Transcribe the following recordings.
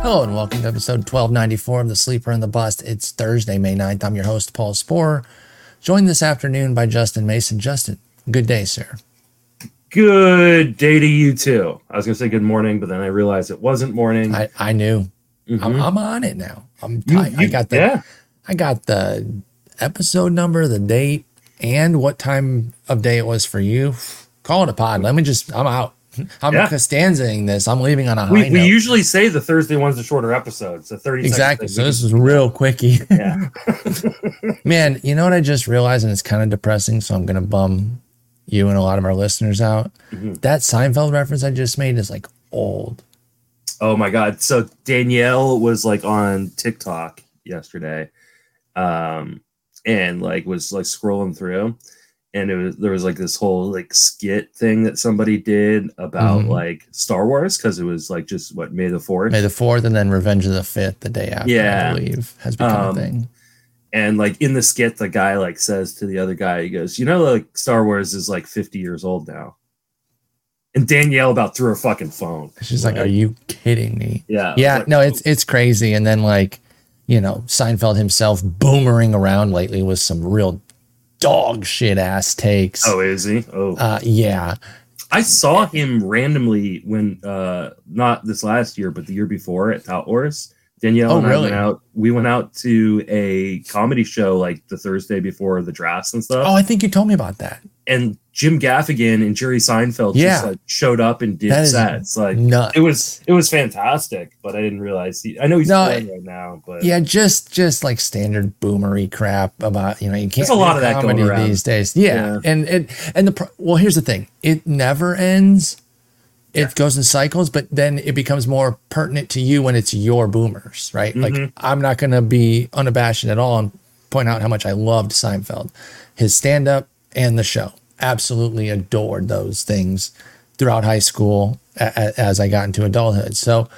Hello and welcome to episode 1294 of The Sleeper and the Bust. It's Thursday, May 9th. I'm your host, Paul Sporer, joined this afternoon by Justin Mason. Justin, good day, sir. Good day to you too. I was going to say good morning, but then I realized it wasn't morning. I knew. Mm-hmm. I'm on it now. I got the episode number, the date, and what time of day it was for you. Call it a pod. I'm out. I'm Costanza-ing this. I'm leaving on a high note. We usually say the Thursday one's a shorter episode, so 30 exactly. seconds. So this is real quickie. Yeah. Man, you know what I just realized, and it's kind of depressing, so I'm going to bum you and a lot of our listeners out. Mm-hmm. That Seinfeld reference I just made is like old. Oh my God. So Danielle was like on TikTok yesterday, and like was like scrolling through. And there was like this whole like skit thing that somebody did about like Star Wars, because it was like just May the 4th. May the 4th, and then Revenge of the 5th the day after, I believe, has become a thing. And like in the skit, the guy like says to the other guy, he goes, like Star Wars is like 50 years old now. And Danielle about threw her fucking phone. She's like, are you kidding me? Yeah. Yeah. Like, no, it's crazy. And then like, Seinfeld himself boomering around lately with some real dog shit ass takes. Oh, is he? Oh, yeah. I saw him randomly when not this last year, but the year before at Tout Wars. Danielle and I went out to a comedy show like the Thursday before the drafts and stuff. Oh, I think you told me about that. And Jim Gaffigan and Jerry Seinfeld just like showed up and did sets. Like nuts. It was fantastic, but I didn't realize I know he's playing right now, but yeah, just like standard boomery crap about you can't. There's a lot of that going around these days. Yeah. And here's the thing: it never ends. It goes in cycles, but then it becomes more pertinent to you when it's your boomers, right? Mm-hmm. Like I'm not going to be unabashed at all and point out how much I loved Seinfeld, his stand-up and the show. Absolutely adored those things throughout high school as I got into adulthood. So,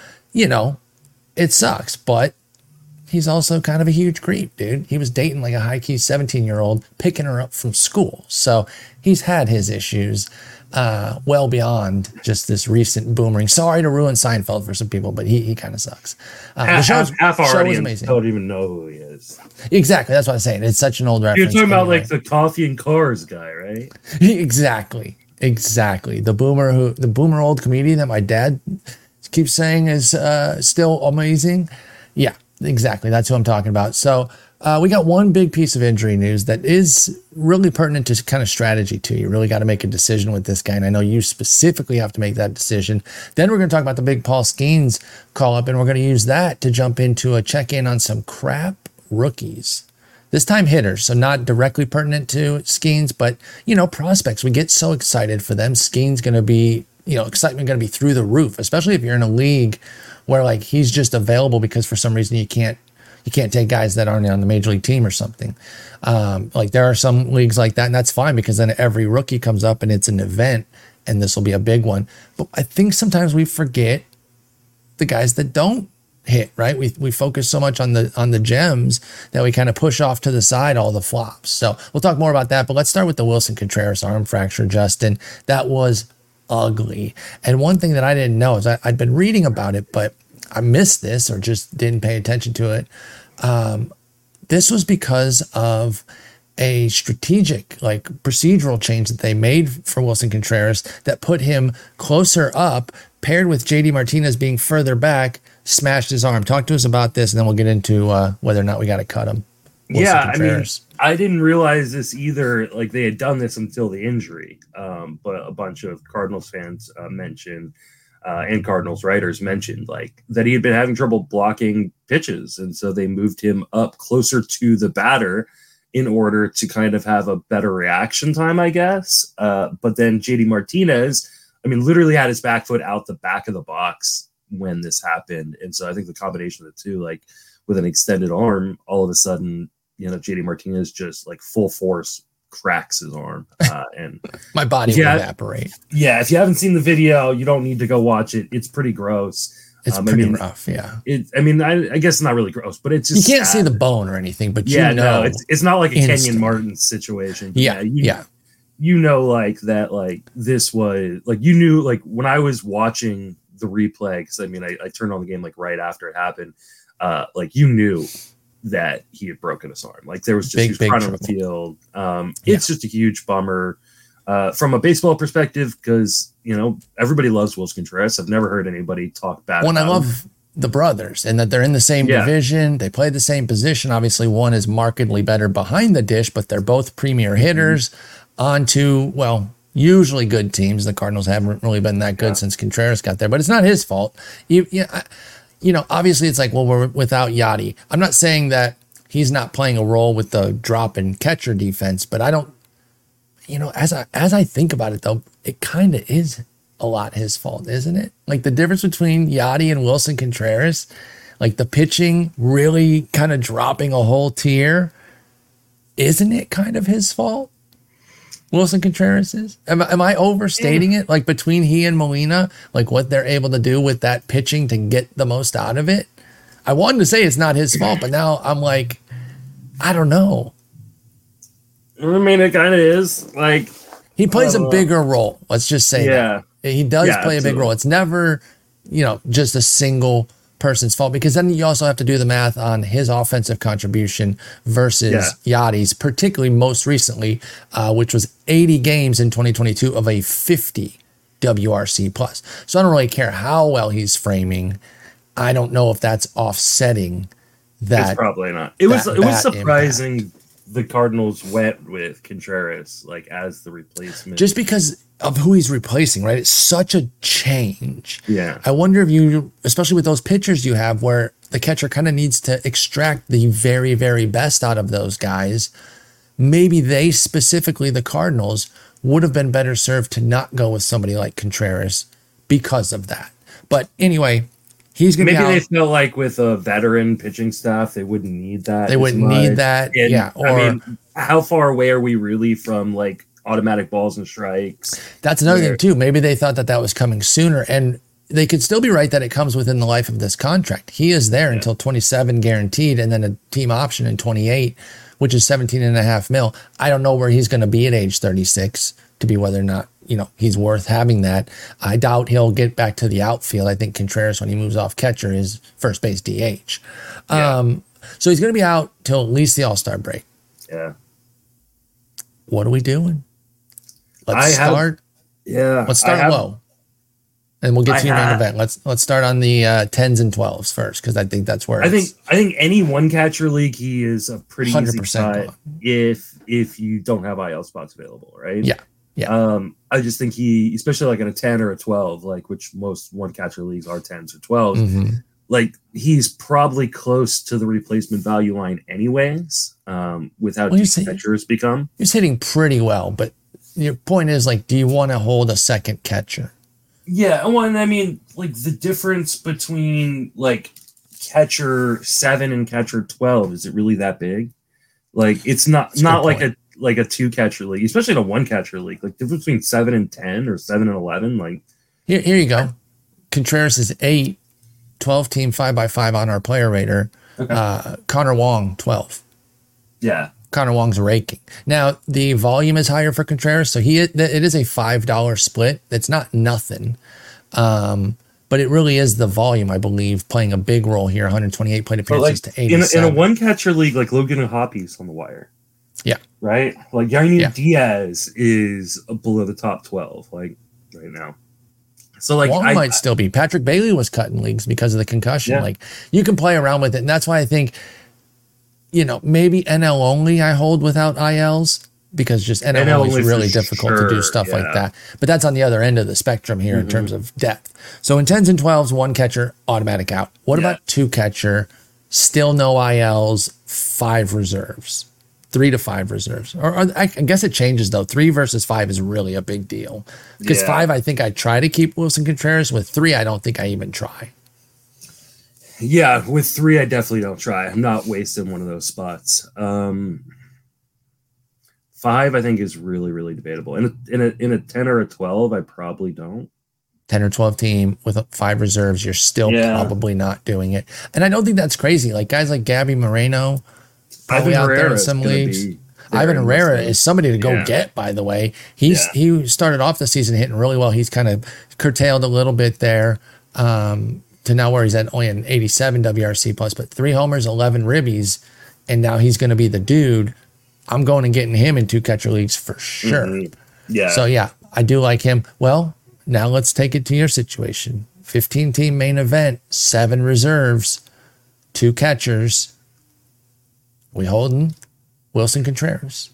it sucks, but he's also kind of a huge creep, dude. He was dating like a high-key 17-year-old, picking her up from school. So he's had his issues well beyond just this recent boomering. Sorry to ruin Seinfeld for some people, but he kind of sucks. The show was amazing. Don't even know who he is. Exactly. That's what I'm saying. It's such an old reference. You're talking about like the coffee and cars guy, right? Exactly. The boomer old comedian that my dad keeps saying is still amazing. Yeah, exactly. That's who I'm talking about. So we got one big piece of injury news that is really pertinent to kind of strategy too. You really got to make a decision with this guy. And I know you specifically have to make that decision. Then we're going to talk about the big Paul Skeens call up, and we're going to use that to jump into a check-in on some crap rookies. This time hitters, so not directly pertinent to Skeens, but, prospects. We get so excited for them. Skeens going to be, excitement going to be through the roof, especially if you're in a league where like he's just available because for some reason you can't take guys that aren't on the major league team or something. Like there are some leagues like that, and that's fine because then every rookie comes up and it's an event, and this will be a big one. But I think sometimes we forget the guys that don't hit, right? We focus so much on the gems that we kind of push off to the side all the flops. So we'll talk more about that, but let's start with the Willson Contreras arm fracture, Justin. That was ugly. And one thing that I didn't know is I'd been reading about it, but I missed this or just didn't pay attention to it. This was because of a strategic, like procedural change that they made for Willson Contreras that put him closer up, paired with JD Martinez being further back, smashed his arm. Talk to us about this, and then we'll get into whether or not we got to cut him. Willson Contreras. I mean, I didn't realize this either. Like they had done this until the injury, but a bunch of Cardinals fans mentioned. And Cardinals writers mentioned like that he had been having trouble blocking pitches. And so they moved him up closer to the batter in order to kind of have a better reaction time, I guess. But then JD Martinez, literally had his back foot out the back of the box when this happened. And so I think the combination of the two, like with an extended arm, all of a sudden, JD Martinez just like full force cracks his arm, and my body will evaporate. Yeah, if you haven't seen the video, you don't need to go watch it. It's pretty gross. It's pretty rough. Yeah. I guess it's not really gross, but it's just you can't see the bone or anything. But no, it's not like a Kenyon Martin situation. Yeah. Like that. Like this was like when I was watching the replay, because I mean, I turned on the game like right after it happened. Like you knew that he had broken his arm. Like there was just he was crying on the field. It's just a huge bummer from a baseball perspective, because you know everybody loves Willson Contreras. I've never heard anybody talk bad. Well, I love the brothers and that they're in the same division. They play the same position. Obviously, one is markedly better behind the dish, but they're both premier hitters on to, well, usually good teams. The Cardinals haven't really been that good since Contreras got there, but it's not his fault. You know, obviously it's like, well, we're without Yadi. I'm not saying that he's not playing a role with the drop and catcher defense, but I don't, you know, as I think about it though, it kind of is a lot his fault, isn't it? Like the difference between Yadi and Willson Contreras, like the pitching really kind of dropping a whole tier, isn't it kind of his fault? Willson Contreras is? Am I overstating it? Like between he and Molina, like what they're able to do with that pitching to get the most out of it? I wanted to say it's not his fault, but now I'm like, I don't know. I mean, it kind of is. Like he plays a bigger role. Let's just say that. He does play a big role. It's never, you know, just a single person's fault, because then you also have to do the math on his offensive contribution versus Yadi's, particularly most recently, which was 80 games in 2022 of a 50 WRC plus. So I don't really care how well he's framing. I don't know if that's offsetting that. It's probably not. It was surprising impact. The Cardinals went with Contreras like as the replacement, just because of who he's replacing, right? It's such a change. Yeah. I wonder if you, especially with those pitchers you have where the catcher kind of needs to extract the very, very best out of those guys, maybe they specifically, the Cardinals, would have been better served to not go with somebody like Contreras because of that. But anyway, he's going to be out. Maybe they feel like with a veteran pitching staff, they wouldn't need that. They wouldn't need that. And, yeah. Or, I mean, how far away are we really from like automatic balls and strikes? That's another thing too. Maybe they thought that was coming sooner, and they could still be right that it comes within the life of this contract. He is there until 27 guaranteed, and then a team option in 28, which is 17.5 mil. I don't know where he's going to be at age 36 to be whether or not, you know, he's worth having that. I doubt he'll get back to the outfield. I think Contreras, when he moves off catcher, is first base DH. So he's going to be out till at least the All-Star break. Yeah. What are we doing? Let's start low, and we'll get to your main event. Let's start on the 10s and 12s first, because I think that's where I think any one catcher league, he is a pretty 100% easy cut if you don't have IL spots available, right? Yeah. I just think he, especially like in a 10 or a 12, like which most one catcher leagues are 10s or 12s, like he's probably close to the replacement value line anyways. With how deep catchers become, he's hitting pretty well, but your point is, like, do you want to hold a second catcher? Yeah, well, and I mean, like the difference between like catcher 7 and catcher 12, is it really that big? Like, it's not like a two catcher league, especially in a one catcher league. Like the difference between 7 and 10 or 7 and 11. Like here you go. Contreras is 8, 12 team 5x5 on our player rater. Okay. Connor Wong 12. Yeah. Connor Wong's raking. Now, the volume is higher for Contreras, so it is a $5 split. It's not nothing, but it really is the volume, I believe, playing a big role here. 128 plate appearances to 87. In a one-catcher league, like Logan Hoppy's on the wire. Yeah. Right? Like, Yandy Diaz is below the top 12, like, right now. So, like, Wong might still be. Patrick Bailey was cut in leagues because of the concussion. Yeah. Like, you can play around with it, and that's why I think, you know, maybe NL only I hold without ILs, because just NL only is really difficult to do stuff like that. But that's on the other end of the spectrum here in terms of depth. So in 10s and 12s, one catcher, automatic out. What about two catcher, still no ILs, 5 reserves, 3 to 5 reserves? Or I guess it changes though. 3 versus 5 is really a big deal, because 5, I think I try to keep Willson Contreras. With 3, I don't think I even try. Yeah, with 3, I definitely don't try. I'm not wasting one of those spots. 5, I think, is really, really debatable. In a 10 or a 12, I probably don't. 10 or 12 team with 5 reserves, you're still probably not doing it. And I don't think that's crazy. Like guys like Gabby Moreno, probably out there in some leagues. Ivan Herrera is somebody to go get, by the way. He started off the season hitting really well. He's kind of curtailed a little bit there. to now where he's at only an 87 WRC plus, but 3 homers, 11 ribbies, and now he's going to be the dude. I'm going and getting him in 2 catcher leagues for sure. Mm-hmm. Yeah. So yeah, I do like him. Well, now let's take it to your situation. 15-team main event, 7 reserves, 2 catchers. We holding Wilson Contreras.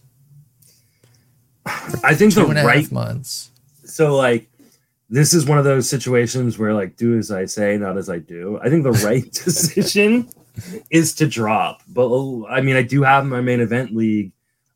I think 2.5 months. So like, this is one of those situations where like, do as I say, not as I do. I think the right decision is to drop. But I mean, I do have my main event league.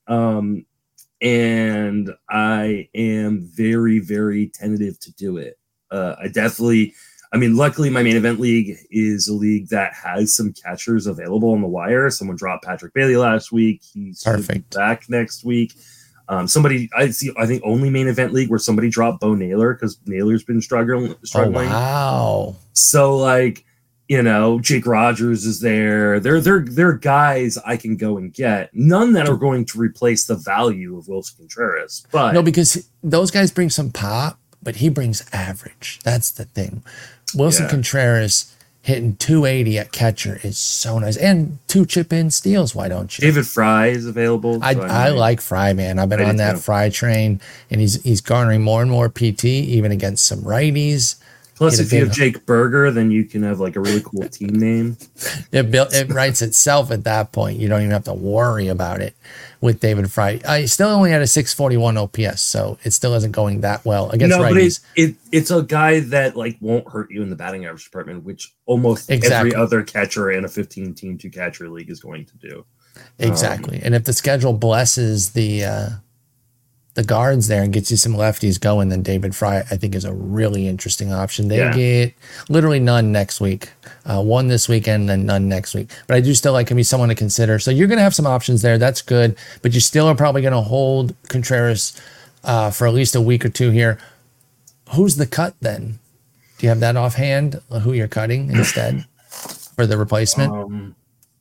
And I am very, very tentative to do it. Luckily my main event league is a league that has some catchers available on the wire. Someone dropped Patrick Bailey last week. He's perfect back next week. I think only main event league where somebody dropped Bo Naylor because Naylor's been struggling. Oh, wow. So like, Jake Rogers is there. They're guys I can go and get. None that are going to replace the value of Wilson Contreras. But no, because those guys bring some pop, but he brings average. That's the thing. Wilson Contreras hitting 280 at catcher is so nice. And 2 chip-in steals, why don't you? David Fry is available. I like Fry, man. I've been on that Fry train, and he's garnering more and more PT, even against some righties. Plus, if you have Jake Berger, then you can have like a really cool team name. It writes itself at that point. You don't even have to worry about it with David Fry. I still only had a 641 OPS, so it still isn't going that well against righties. But it's a guy that like won't hurt you in the batting average department, which almost every other catcher in a 15-team 2-catcher league is going to do. Exactly. And if the schedule blesses the guards there and gets you some lefties going, then David Fry, I think, is a really interesting option. They get literally none next week. 1 this weekend, then none next week. But I do still like him. He's someone to consider. So you're going to have some options there. That's good. But you still are probably going to hold Contreras for at least a week or 2 here. Who's the cut then? Do you have that offhand? Who you're cutting instead for the replacement?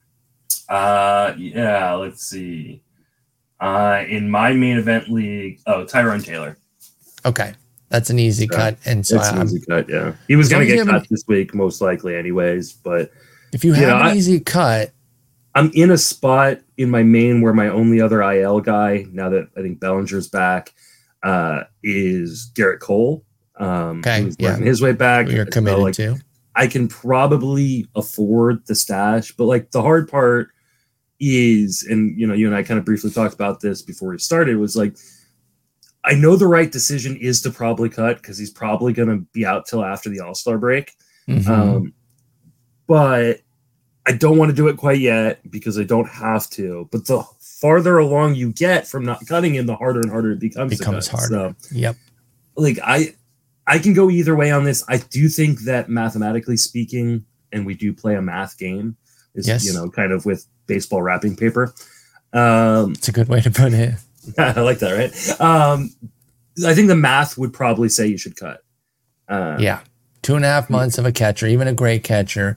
Let's see. In my main event league, Tyrone Taylor. Okay, that's an easy cut, and so it's an easy cut. Yeah, he was going to get cut this week, most likely, anyways. But if you have an easy cut, I'm in a spot in my main where my only other IL guy, now that I think Bellinger's back, is Garrett Cole. Who's working his way back. You're committed to. I can probably afford the stash, but like the hard part is, and you and I kind of briefly talked about this before we started, was like, I know the right decision is to probably cut because he's probably going to be out till after the All-Star break. Mm-hmm. But I don't want to do it quite yet because I don't have to. But the farther along you get from not cutting him, the harder and harder it becomes. Harder. So, yep. Like I can go either way on this. I do think that mathematically speaking, and we do play a math game, is kind of with baseball wrapping paper. It's a good way to put it. I like that, right? I think the math would probably say you should cut. 2.5 months of a catcher, even a great catcher,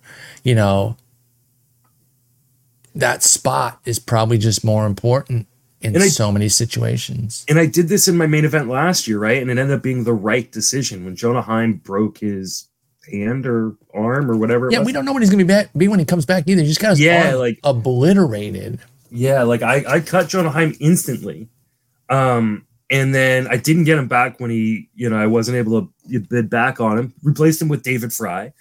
that spot is probably just more important in so many situations. And I did this in my main event last year, right? And it ended up being the right decision when Jonah Heim broke his hand or arm or whatever. Yeah, we don't know when he's going to be when he comes back either. He just got his arm obliterated. Yeah, like I cut Jonah Heim instantly. And then I didn't get him back when he, I wasn't able to bid back on him. Replaced him with David Fry.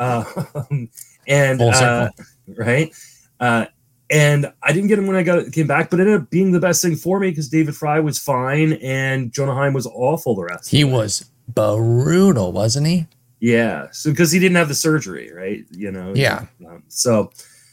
Right? And I didn't get him when I came back, but it ended up being the best thing for me because David Fry was fine and Jonah Heim was awful the rest of the way. He was brutal, wasn't he? Yeah. So because he didn't have the surgery, right? Yeah. So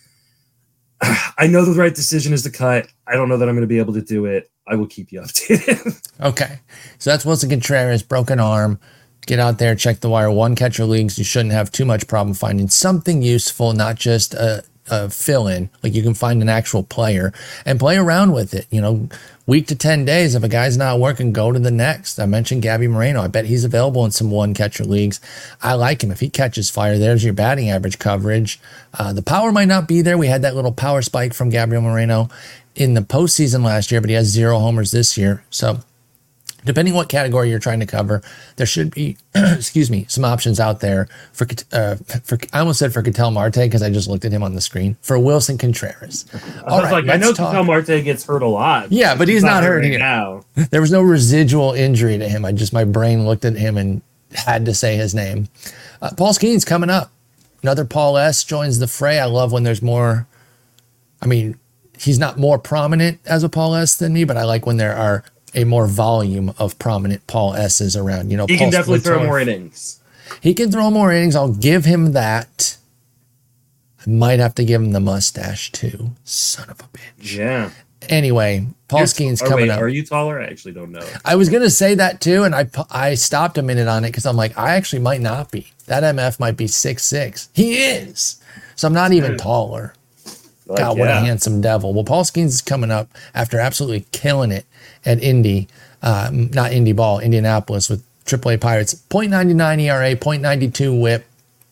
I know the right decision is to cut. I don't know that I'm going to be able to do it. I will keep you updated. Okay. So that's Wilson Contreras, broken arm. Get out there, check the wire. 1 catcher leagues. You shouldn't have too much problem finding something useful, not just a fill-in. Like you can find an actual player and play around with it. Week to 10 days. If a guy's not working, go to the next. I mentioned Gabby Moreno. I bet he's available in some 1-catcher leagues. I like him. If he catches fire, there's your batting average coverage. The power might not be there. We had that little power spike from Gabriel Moreno in the postseason last year, but he has 0 homers this year. So depending what category you're trying to cover, there should be, excuse me, some options out there for I almost said for Ketel Marte because I just looked at him on the screen, for Wilson Contreras. All right, I know Ketel Marte gets hurt a lot. Yeah, but he's not hurting now. There was no residual injury to him. My brain looked at him and had to say his name. Paul Skeens coming up. Another Paul S. joins the fray. I love when there's more. I mean, he's not more prominent as a Paul S. than me, but I like when there are a more volume of prominent Paul S's around. You know, he can definitely throw more innings. He can throw more innings. I'll give him that. I might have to give him the mustache too. Son of a bitch. Yeah. Anyway, Paul Skeens coming up. Are you taller? I actually don't know. I was going to say that too, and I stopped a minute on it because I'm like, I actually might not be. That MF might be 6'6". He is. So I'm not even taller. God, what a handsome devil. Well, Paul Skeens is coming up after absolutely killing it at Indianapolis with AAA Pirates. .99 ERA, .92 whip,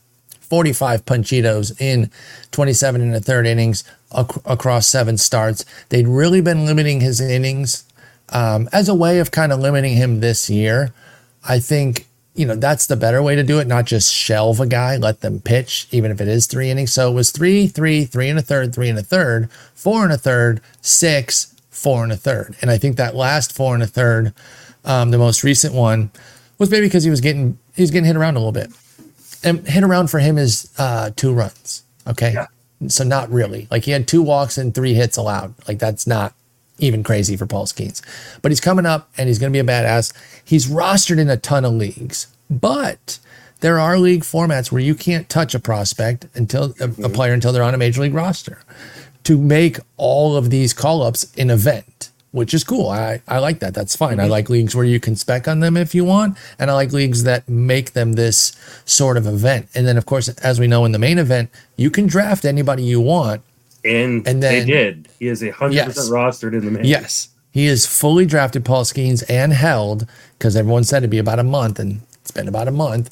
45 punchitos in 27 and a third innings across 7 starts. They'd really been limiting his innings as a way of kind of limiting him this year. I think, that's the better way to do it, not just shelve a guy, let them pitch, even if it is 3 innings. So it was 3, 3, 3 and a third, 3 and a third, 4 and a third, 6, 4 and a third. And I think that last 4 and a third, the most recent one, was maybe because he was getting hit around a little bit. And hit around for him is 2 runs. Okay. Yeah. So not really. Like he had 2 walks and 3 hits allowed. Like that's not even crazy for Paul Skeens. But he's coming up and he's going to be a badass. He's rostered in a ton of leagues. But there are league formats where you can't touch a prospect until a player until they're on a major league roster. To make all of these call-ups an event, which is cool. I like that. That's fine. I like leagues where you can spec on them if you want, and I like leagues that make them this sort of event. And then, of course, as we know in the main event, you can draft anybody you want. And then, they did. He is 100% rostered in the main. Yes. He is fully drafted, Paul Skeens, and held, because everyone said it'd be about a month, and it's been about a month.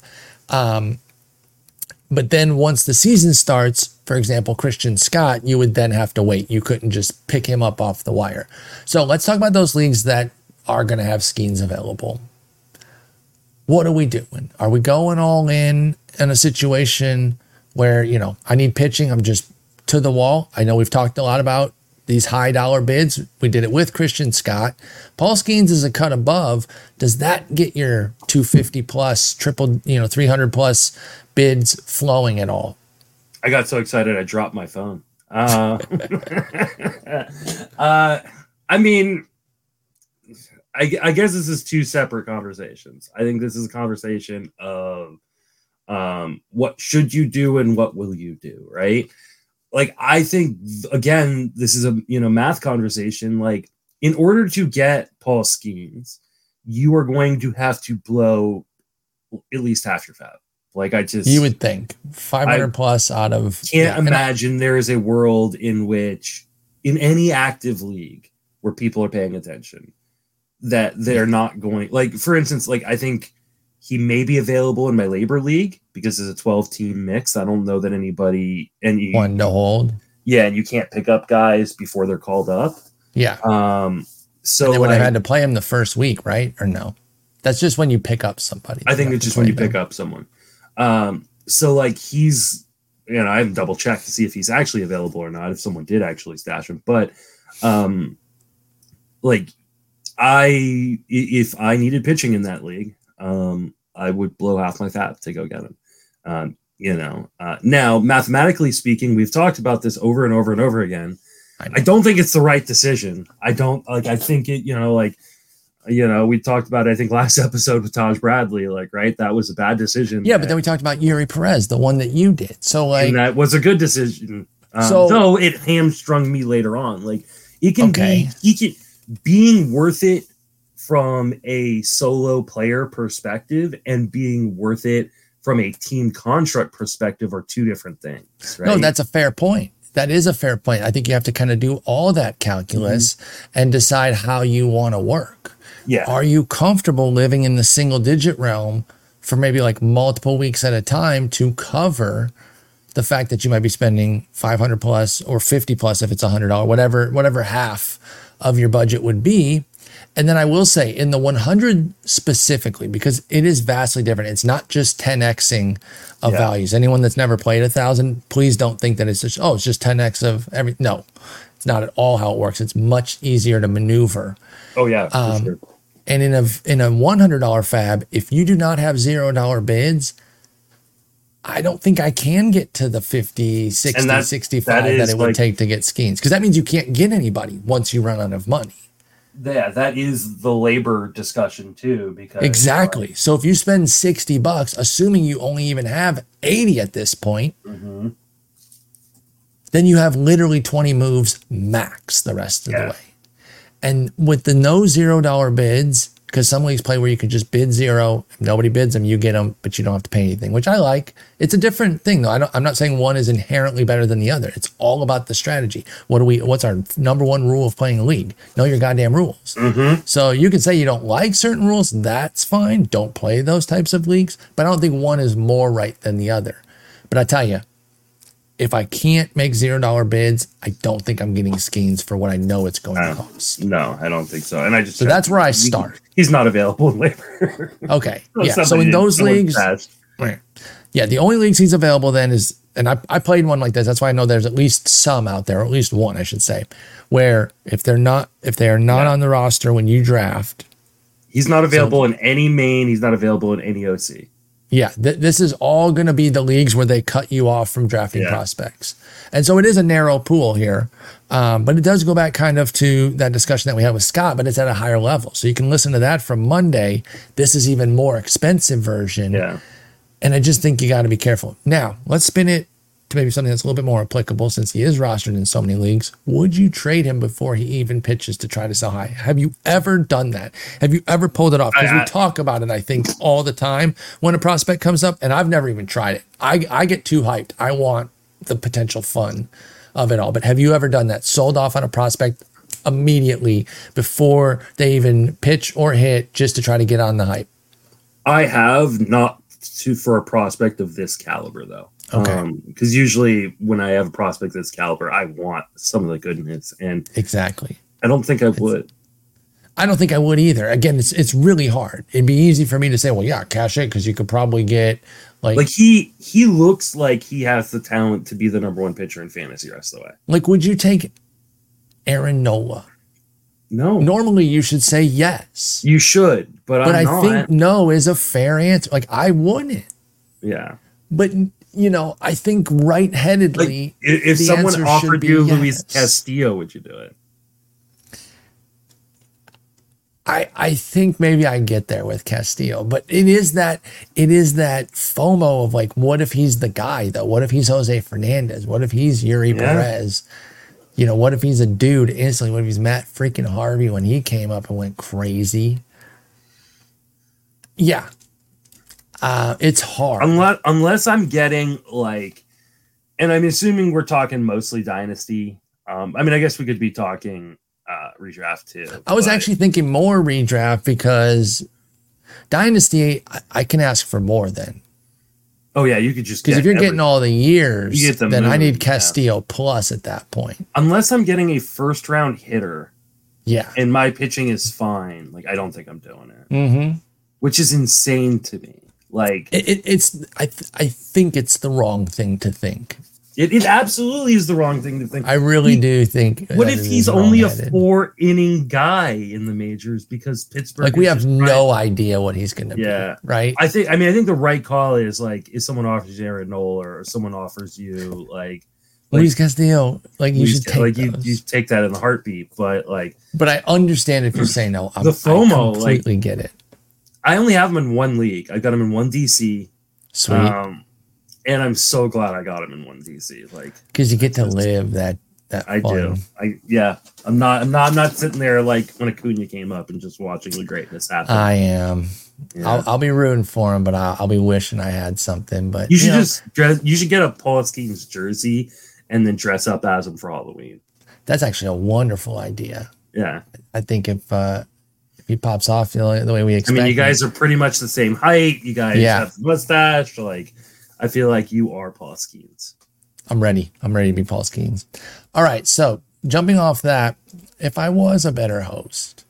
But then once the season starts, for example, Christian Scott, you would then have to wait. You couldn't just pick him up off the wire. So let's talk about those leagues that are going to have Skeens available. What are we doing? Are we going all in a situation where, I need pitching, I'm just to the wall? I know we've talked a lot about these high dollar bids. We did it with Christian Scott. Paul Skeens is a cut above. Does that get your 250 plus, 300 plus bids flowing at all? I got so excited I dropped my phone. I mean, I guess this is 2 separate conversations. I think this is a conversation of what should you do and what will you do, right? Like, I think, again, this is a math conversation. Like, in order to get Paul Skeens, you are going to have to blow at least half your fab. Like, you would think 500 plus out of. Can't imagine there is a world in which, in any active league where people are paying attention, that they're not going. Like, for instance, like I think he may be available in my labor league because it's a 12-team mix. I don't know that anybody one to hold. Yeah, and you can't pick up guys before they're called up. Yeah. So and they would have had to play him the first week, right? Or no? That's just when you pick up somebody. I think it's just when you pick up someone. So like he's, I haven't double checked to see if he's actually available or not, if someone did actually stash him. But like if I needed pitching in that league, I would blow half my fab to go get him. Now mathematically speaking, we've talked about this over and over and over again. I don't think it's the right decision. I think it, we talked about, I think last episode with Taj Bradley, right. That was a bad decision. Yeah. But then we talked about Yuri Perez, the one that you did. So and that was a good decision. Though it hamstrung me later on. Like it can being worth it from a solo player perspective and being worth it from a team construct perspective are 2 different things. Right? No, that's a fair point. That is a fair point. I think you have to kind of do all that calculus and decide how you want to work. Yeah. Are you comfortable living in the single digit realm for maybe like multiple weeks at a time to cover the fact that you might be spending 500 plus or 50 plus if it's $100, whatever half of your budget would be? And then I will say in the 100 specifically, because it is vastly different. It's not just 10xing of values. Anyone that's never played 1,000, please don't think that it's just, it's just 10x of everything. No, it's not at all how it works. It's much easier to maneuver. Oh yeah. For sure. And in a $100 fab, if you do not have $0 bids, I don't think I can get to the 50, 60, 65 that it would take to get Skeens. Because that means you can't get anybody once you run out of money. Yeah, that is the labor discussion too. Because exactly. So if you spend $60, assuming you only even have 80 at this point, then you have literally 20 moves max the rest of the way. And with the no $0 bids, because some leagues play where you can just bid 0, if nobody bids them, you get them, but you don't have to pay anything, which I like. It's a different thing though. I'm not saying one is inherently better than the other. It's all about the strategy. What's our number one rule of playing a league? Know your goddamn rules. So you can say you don't like certain rules. That's fine. Don't play those types of leagues. But I don't think one is more right than the other. But I tell you, if I can't make $0 bids, I don't think I'm getting Skeens for what I know it's going to cost. No, I don't think so. And so that's where I start. He's not available in labor. Okay. Yeah. So in those leagues, right. Yeah, the only leagues he's available then is, and I played one like this. That's why I know there's at least some out there, or at least one, I should say, where if they are not on the roster when you draft, he's not available in any main. He's not available in any OC. Yeah, this is all going to be the leagues where they cut you off from drafting prospects. And so it is a narrow pool here, but it does go back kind of to that discussion that we had with Scott, but it's at a higher level. So you can listen to that from Monday. This is even more expensive version. Yeah. And I just think you got to be careful. Now, let's spin it to maybe something that's a little bit more applicable since he is rostered in so many leagues. Would you trade him before he even pitches to try to sell high? Have you ever done that? Have you ever pulled it off? Because we talk about it, I think, all the time when a prospect comes up, and I've never even tried it. I get too hyped. I want the potential fun of it all. But have you ever done that? Sold off on a prospect immediately before they even pitch or hit just to try to get on the hype? I have not for a prospect of this caliber, though. Okay. Because usually when I have a prospect this caliber, I want some of the goodness, and exactly. I don't think I would. I don't think I would either. Again, it's really hard. It'd be easy for me to say, well, yeah, cash it, because you could probably get like he looks like he has the talent to be the number one pitcher in fantasy the rest of the way. Like, would you take Aaron Nola? No. Normally you should say yes. You should, but I think no is a fair answer. Like, I wouldn't. Yeah. But I think right-headedly, like, if someone offered you Luis Castillo, would you do it? I think maybe I get there with Castillo, but it is that FOMO of like, what if he's the guy though? What if he's Jose Fernandez? What if he's Yuri Perez? What if he's a dude instantly? What if he's Matt freaking Harvey when he came up and went crazy? Yeah. It's hard. Unless I'm getting like, and I'm assuming we're talking mostly Dynasty. I guess we could be talking redraft too. I was actually thinking more redraft because Dynasty, I can ask for more then. Oh yeah, you could just, because if you're getting all the years, then I need Castillo plus at that point. Unless I'm getting a first round hitter, yeah, and my pitching is fine, like I don't think I'm doing it, which is insane to me. Like I think it's the wrong thing to think. It absolutely is the wrong thing to think. I really do think. What if he's only a 4-inning guy in the majors because Pittsburgh? Like, we have no idea what he's going to be. Right. I think the right call is like, if someone offers you Aaron Nola or someone offers you like Luis Castillo, like you should take like you take that in a heartbeat. But I understand if you're saying no. The FOMO, I completely get it. I only have him in one league. I got him in one DC. Sweet. And I'm so glad I got him in one DC, like, because you get to live that. I do. I'm not sitting there like when Acuna came up and just watching the greatness happen. I am. Yeah. I'll be rooting for him, but I'll be wishing I had something. But you should you should get a Paul Skeens jersey and then dress up as him for Halloween. That's actually a wonderful idea. Yeah, I think if he pops off the way we expect. I mean, you guys are pretty much the same height. You guys have the mustache, like. I feel like you are Paul Skeens. I'm ready. I'm ready to be Paul Skeens. All right. So jumping off that, if I was a better host,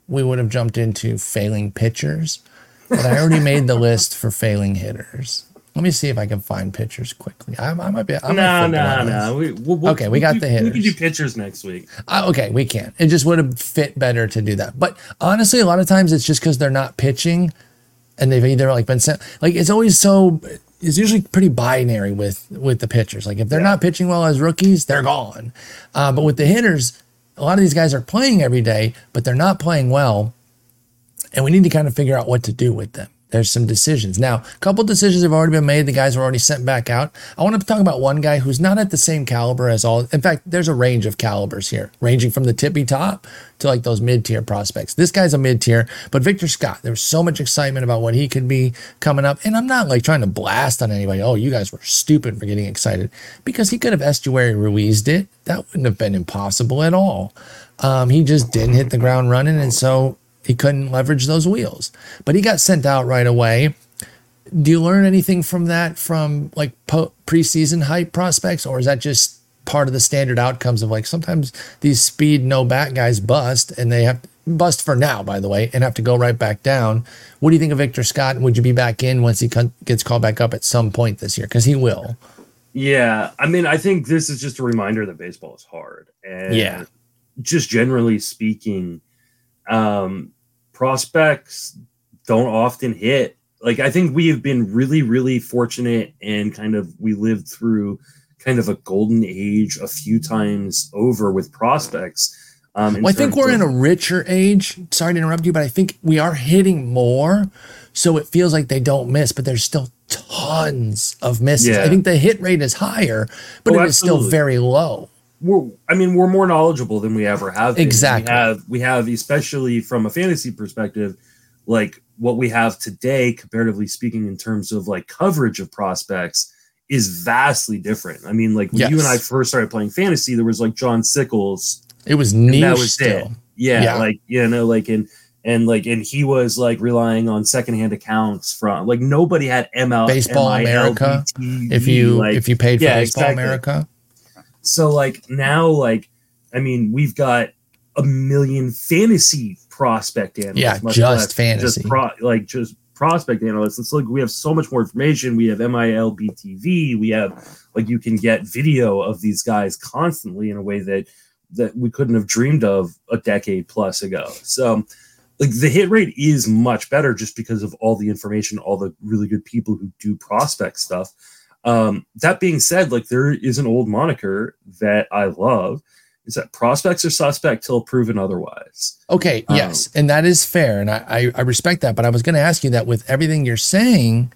we would have jumped into failing pitchers, but I already made the list for failing hitters. Let me see if I can find pitchers quickly. I might be. No. We got the hitters. We can do pitchers next week. Okay, we can. It just would have fit better to do that. But honestly, a lot of times it's just because they're not pitching, and they've either like been sent. Like it's always so. It's usually pretty binary with the pitchers. Like if they're not pitching well as rookies, they're gone. But with the hitters, a lot of these guys are playing every day, but they're not playing well, and we need to kind of figure out what to do with them. There's some decisions. Now, a couple decisions have already been made. The guys were already sent back out. I want to talk about one guy who's not at the same caliber as all. In fact, there's a range of calibers here, ranging from the tippy top to like those mid-tier prospects. This guy's a mid-tier, but Victor Scott, there was so much excitement about what he could be coming up. And I'm not like trying to blast on anybody. Oh, you guys were stupid for getting excited, because he could have Estuary Ruiz'd it. That wouldn't have been impossible at all. He just didn't hit the ground running. And so he couldn't leverage those wheels, but he got sent out right away. Do you learn anything from that, from like preseason hype prospects, or is that just part of the standard outcomes of like sometimes these speed no bat guys bust, and they have to bust for now, by the way, and have to go right back down? What do you think of Victor Scott? And would you be back in once he gets called back up at some point this year? Because he will. Yeah, I mean, I think this is just a reminder that baseball is hard, and just generally speaking, prospects don't often hit. Like, I think we have been really, really fortunate, and kind of we lived through kind of a golden age a few times over with prospects. I think we're in a richer age. Sorry to interrupt you, but I think we are hitting more, so it feels like they don't miss, but there's still tons of misses. I think the hit rate is higher, but it is still very low. We're more knowledgeable than we ever have been. Exactly. We have, especially from a fantasy perspective, like what we have today, comparatively speaking, in terms of like coverage of prospects, is vastly different. I mean, like when you and I first started playing fantasy, there was like John Sickles. It was niche. That was still. Like, you know, like and he was like relying on secondhand accounts from, like, nobody had Baseball America. If you paid for Baseball America. So like now, like, I mean, we've got a million fantasy prospect analysts. Yeah, just fantasy. Just prospect analysts. It's like we have so much more information. We have MILB-TV. We have, like, you can get video of these guys constantly in a way that we couldn't have dreamed of a decade plus ago. So like the hit rate is much better just because of all the information, all the really good people who do prospect stuff. That being said, like, there is an old moniker that I love, is that prospects are suspect till proven otherwise. Okay. Yes. And that is fair. And I respect that, but I was going to ask you that with everything you're saying,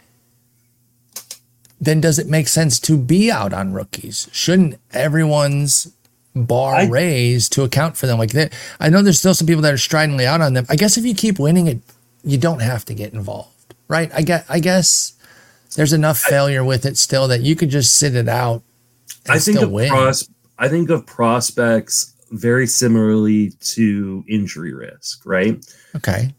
then does it make sense to be out on rookies? Shouldn't everyone's bar raised to account for them? Like, I know there's still some people that are stridently out on them. I guess if you keep winning it, you don't have to get involved, right? I guess there's enough failure with it still that you could just sit it out and still win. I think of prospects very similarly to injury risk, right? Okay.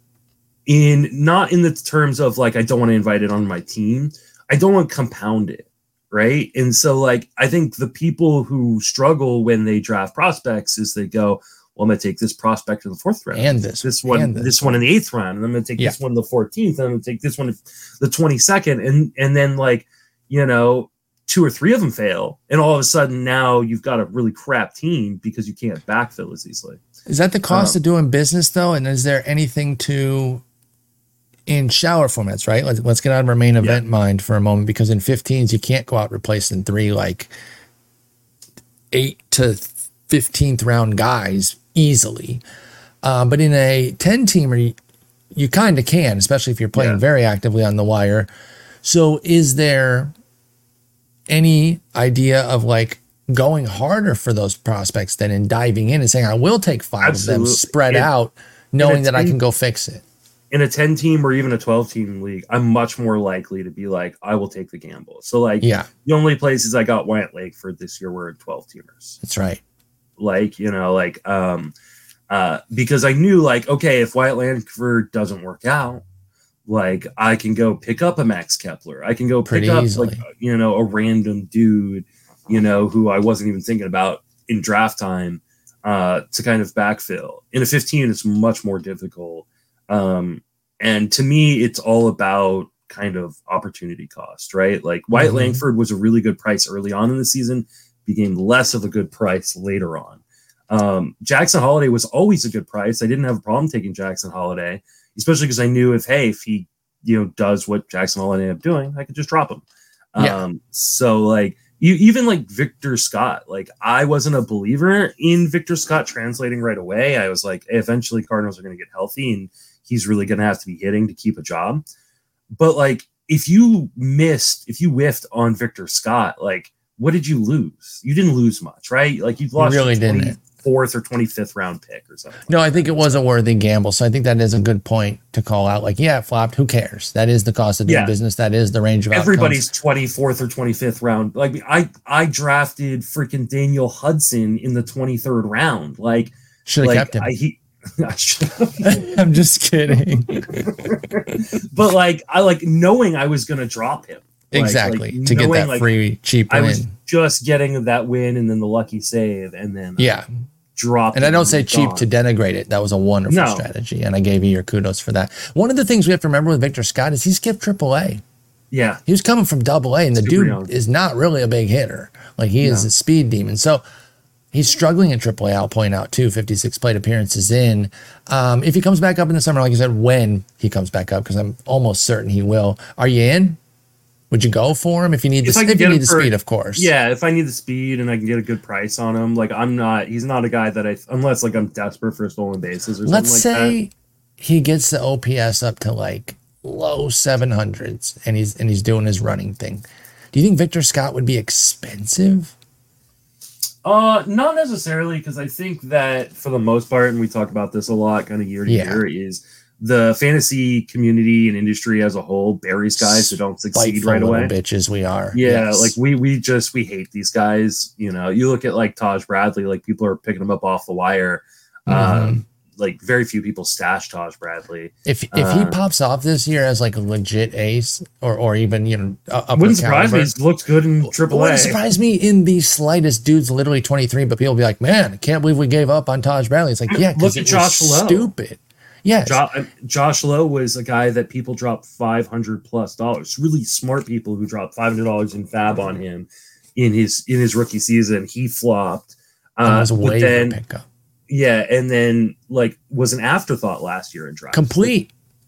Not in the terms of like, I don't want to invite it on my team. I don't want to compound it, right? And so, like, I think the people who struggle when they draft prospects is they go, well, I'm going to take this prospect in the 4th round, and this one in the 8th round, and I'm going to take this one in the 14th, and I'm going to take this one in the 22nd, and then, like, you know, 2 or 3 of them fail, and all of a sudden now you've got a really crap team because you can't backfill as easily. Is that the cost of doing business, though? And is there anything in shower formats, right? Let's get out of our main event mind for a moment, because in 15s you can't go out replacing 3 like 8 to 15th round guys easily. But in a 10 teamer, you kind of can, especially if you're playing very actively on the wire. So is there any idea of like going harder for those prospects than in diving in and saying, I will take 5 of them spread out, knowing that I can go fix it? In a 10 team or even a 12 team league, I'm much more likely to be like, I will take the gamble. So like, the only places I got Wyatt Langford this year were in 12 teamers. That's right. Like, you know, like, because I knew, like, okay, if Wyatt Langford doesn't work out, like, I can go pick up a Max Kepler. I can go pick up, like, you know, a random dude, you know, who I wasn't even thinking about in draft time. to kind of backfill. In a 15, it's much more difficult. And to me, it's all about kind of opportunity cost, right? Like Wyatt Langford was a really good price early on in the season, became less of a good price later on. Jackson Holiday was always a good price. I didn't have a problem taking Jackson Holiday, especially because I knew if he, does what Jackson Holiday ended up doing, I could just drop him. So like even like Victor Scott, like I wasn't a believer in Victor Scott translating right away. I was like, hey, eventually Cardinals are going to get healthy and he's really going to have to be hitting to keep a job. But like, if you whiffed on Victor Scott, like, what did you lose? You didn't lose much, right? Like you lost really your 24th or 25th round pick or something. No, I think it was a worthy gamble. So I think that is a good point to call out. Like, yeah, it flopped. Who cares? That is the cost of doing business. That is the range of everybody's outcomes. 24th or 25th round. Like I drafted freaking Daniel Hudson in the 23rd round. Like should have kept him. I'm just kidding. But like I like knowing I was gonna drop him. Exactly. To get that free cheap win. I was just getting that win and then the lucky save and then drop. And I don't say cheap to denigrate it. That was a wonderful strategy. And I gave you your kudos for that. One of the things we have to remember with Victor Scott is he skipped AAA. Yeah. He was coming from AA and the dude is not really a big hitter. Like he is a speed demon. So he's struggling at AAA, I'll point out, too. 56 plate appearances in. If he comes back up in the summer, like I said, when he comes back up, because I'm almost certain he will. Are you in? Would you go for him if you need the speed, of course? Yeah, if I need the speed and I can get a good price on him. Like he's not a guy that unless like I'm desperate for stolen bases or something like that. Let's say he gets the OPS up to like low 700s and he's doing his running thing. Do you think Victor Scott would be expensive? Not necessarily, because I think that for the most part, and we talk about this a lot kind of year to year, is the fantasy community and industry as a whole buries guys that don't succeed right away. Bitches we are. Yeah, like we hate these guys. You look at like Taj Bradley, like people are picking him up off the wire. Like very few people stash Taj Bradley. If he pops off this year as like a legit ace or even wouldn't surprise me. He's looked good in AAA. Wouldn't surprise me in the slightest. Dude's literally 23, but people be like, man, I can't believe we gave up on Taj Bradley. It's like, yeah, look at Josh Lowe. Stupid. Yes. Josh Lowe was a guy that people dropped $500+ really smart people who dropped $500 in fab on him in his rookie season. He flopped. That was a waiver pickup. Yeah, and then like was an afterthought last year in drafts. Complete.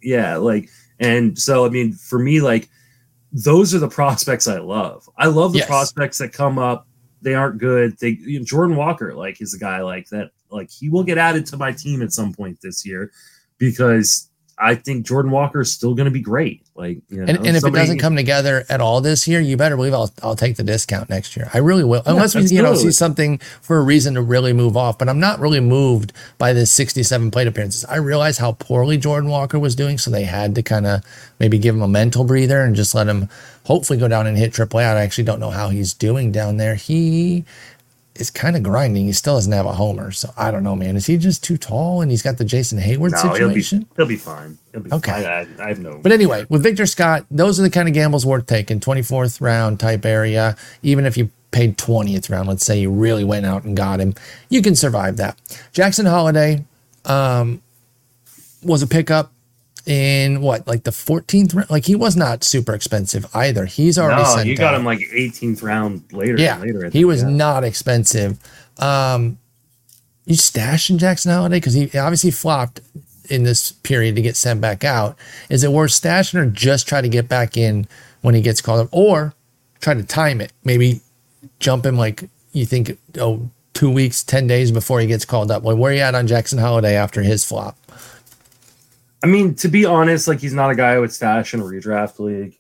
And so I mean, for me, like those are the prospects I love. I love the prospects that come up. They aren't good. Jordan Walker, like, is a guy like that. Like he will get added to my team at some point this year because I think Jordan Walker is still going to be great. Like, and if it doesn't come together at all this year, you better believe I'll take the discount next year. I really will, unless we see something for a reason to really move off. But I'm not really moved by this 67 plate appearances. I realize how poorly Jordan Walker was doing, so they had to kind of maybe give him a mental breather and just let him hopefully go down and hit AAA. I actually don't know how he's doing down there. He is kind of grinding. He still doesn't have a homer, so I don't know, man. Is he just too tall and he's got the Jason Hayward situation? He'll be fine. Okay. I have no. But anyway, with Victor Scott, those are the kind of gambles worth taking. 24th round type area. Even if you paid 20th round, let's say you really went out and got him, you can survive that. Jackson Holiday was a pickup in like the 14th round. Like he was not super expensive either. He's already sent you got him like 18th round later. Yeah, he was not expensive. You stashing Jackson Holiday because he obviously flopped in this period to get sent back out. Is it worth stashing or just try to get back in when he gets called up, or try to time it? Maybe jump him like you think 2 weeks, 10 days before he gets called up. Like where are you at on Jackson Holiday after his flop? I mean, to be honest, like he's not a guy I would stash in a redraft league.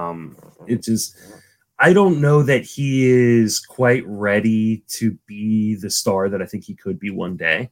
I don't know that he is quite ready to be the star that I think he could be one day.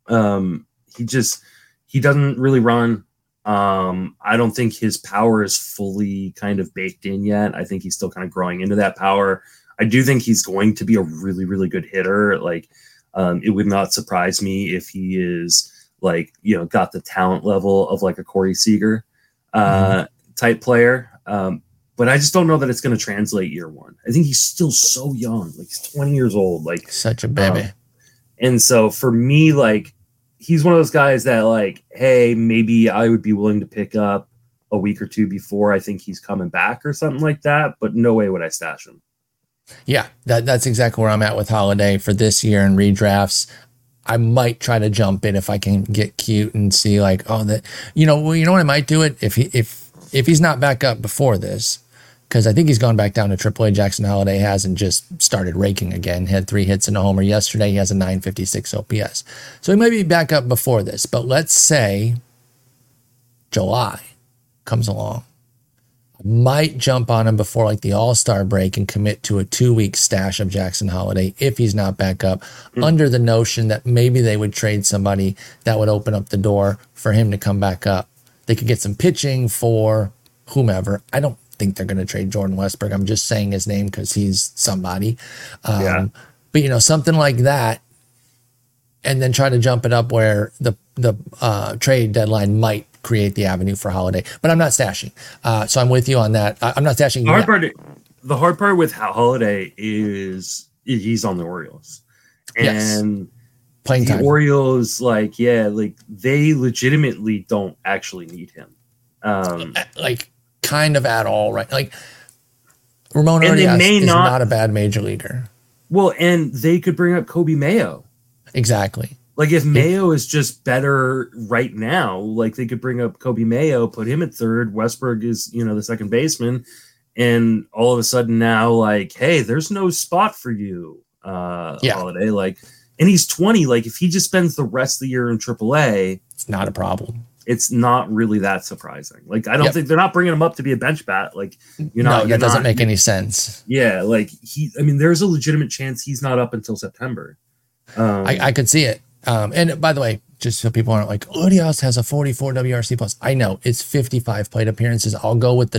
He doesn't really run. I don't think his power is fully kind of baked in yet. I think he's still kind of growing into that power. I do think he's going to be a really, really good hitter. Like, it would not surprise me if he is like, got the talent level of like a Corey Seager type player. But I just don't know that it's going to translate year one. I think he's still so young. Like he's 20 years old. Like such a baby. And so for me, like, he's one of those guys that, like, hey, maybe I would be willing to pick up a week or two before I think he's coming back or something like that, but no way would I stash him. Yeah, that's exactly where I'm at with Holiday for this year in redrafts. I might try to jump in if I can get cute and see like, oh, that, you know what I might do it if he's not back up before this, because I think he's gone back down to AAA. Jackson Holiday has and just started raking again. Had 3 hits and a homer yesterday. He has a 956 OPS, so he might be back up before this. But let's say July comes along. Might jump on him before like the All-Star break and commit to a 2-week stash of Jackson Holiday if he's not back up, under the notion that maybe they would trade somebody that would open up the door for him to come back up. They could get some pitching for whomever. I don't think they're going to trade Jordan Westburg. I'm just saying his name because he's somebody. But, you know, something like that, and then try to jump it up where the trade deadline might create the avenue for Holiday, but I'm not stashing. So I'm with you on that. I'm not stashing. The hard part with Holiday is he's on the Orioles, and playing time. The Orioles, like, they legitimately don't actually need him. Like, kind of at all, right? Like, Ramon Urias is not a bad major leaguer. Well, and they could bring up Kobe Mayo. Exactly. Like, if Mayo is just better right now, like, they could bring up Kobe Mayo, put him at third. Westburg is, you know, the second baseman. And all of a sudden now, like, hey, there's no spot for you, Holiday. Like, and he's 20. Like, if he just spends the rest of the year in AAA, it's not a problem. It's not really that surprising. Like, I don't think they're not bringing him up to be a bench bat. Like, that doesn't make any sense. Yeah. Like, there's a legitimate chance he's not up until September. I could see it. And by the way, just so people aren't like, Urias has a 44 WRC plus. I know it's 55 plate appearances. I'll go with the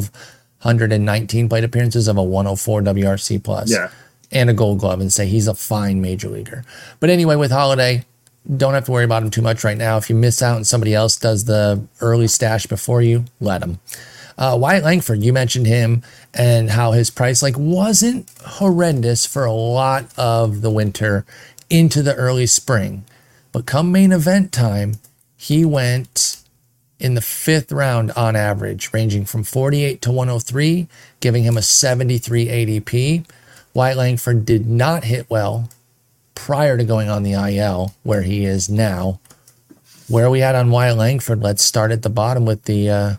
1,219 plate appearances of a 104 WRC plus and a Gold Glove and say he's a fine major leaguer. But anyway, with Holiday, don't have to worry about him too much right now. If you miss out and somebody else does the early stash before you, let him. Wyatt Langford, you mentioned him and how his price wasn't horrendous for a lot of the winter into the early spring. But come main event time, he went in the 5th round on average, ranging from 48 to 103, giving him a 73 ADP. Wyatt Langford did not hit well prior to going on the IL, where he is now. Where are we at on Wyatt Langford? Let's start at the bottom with the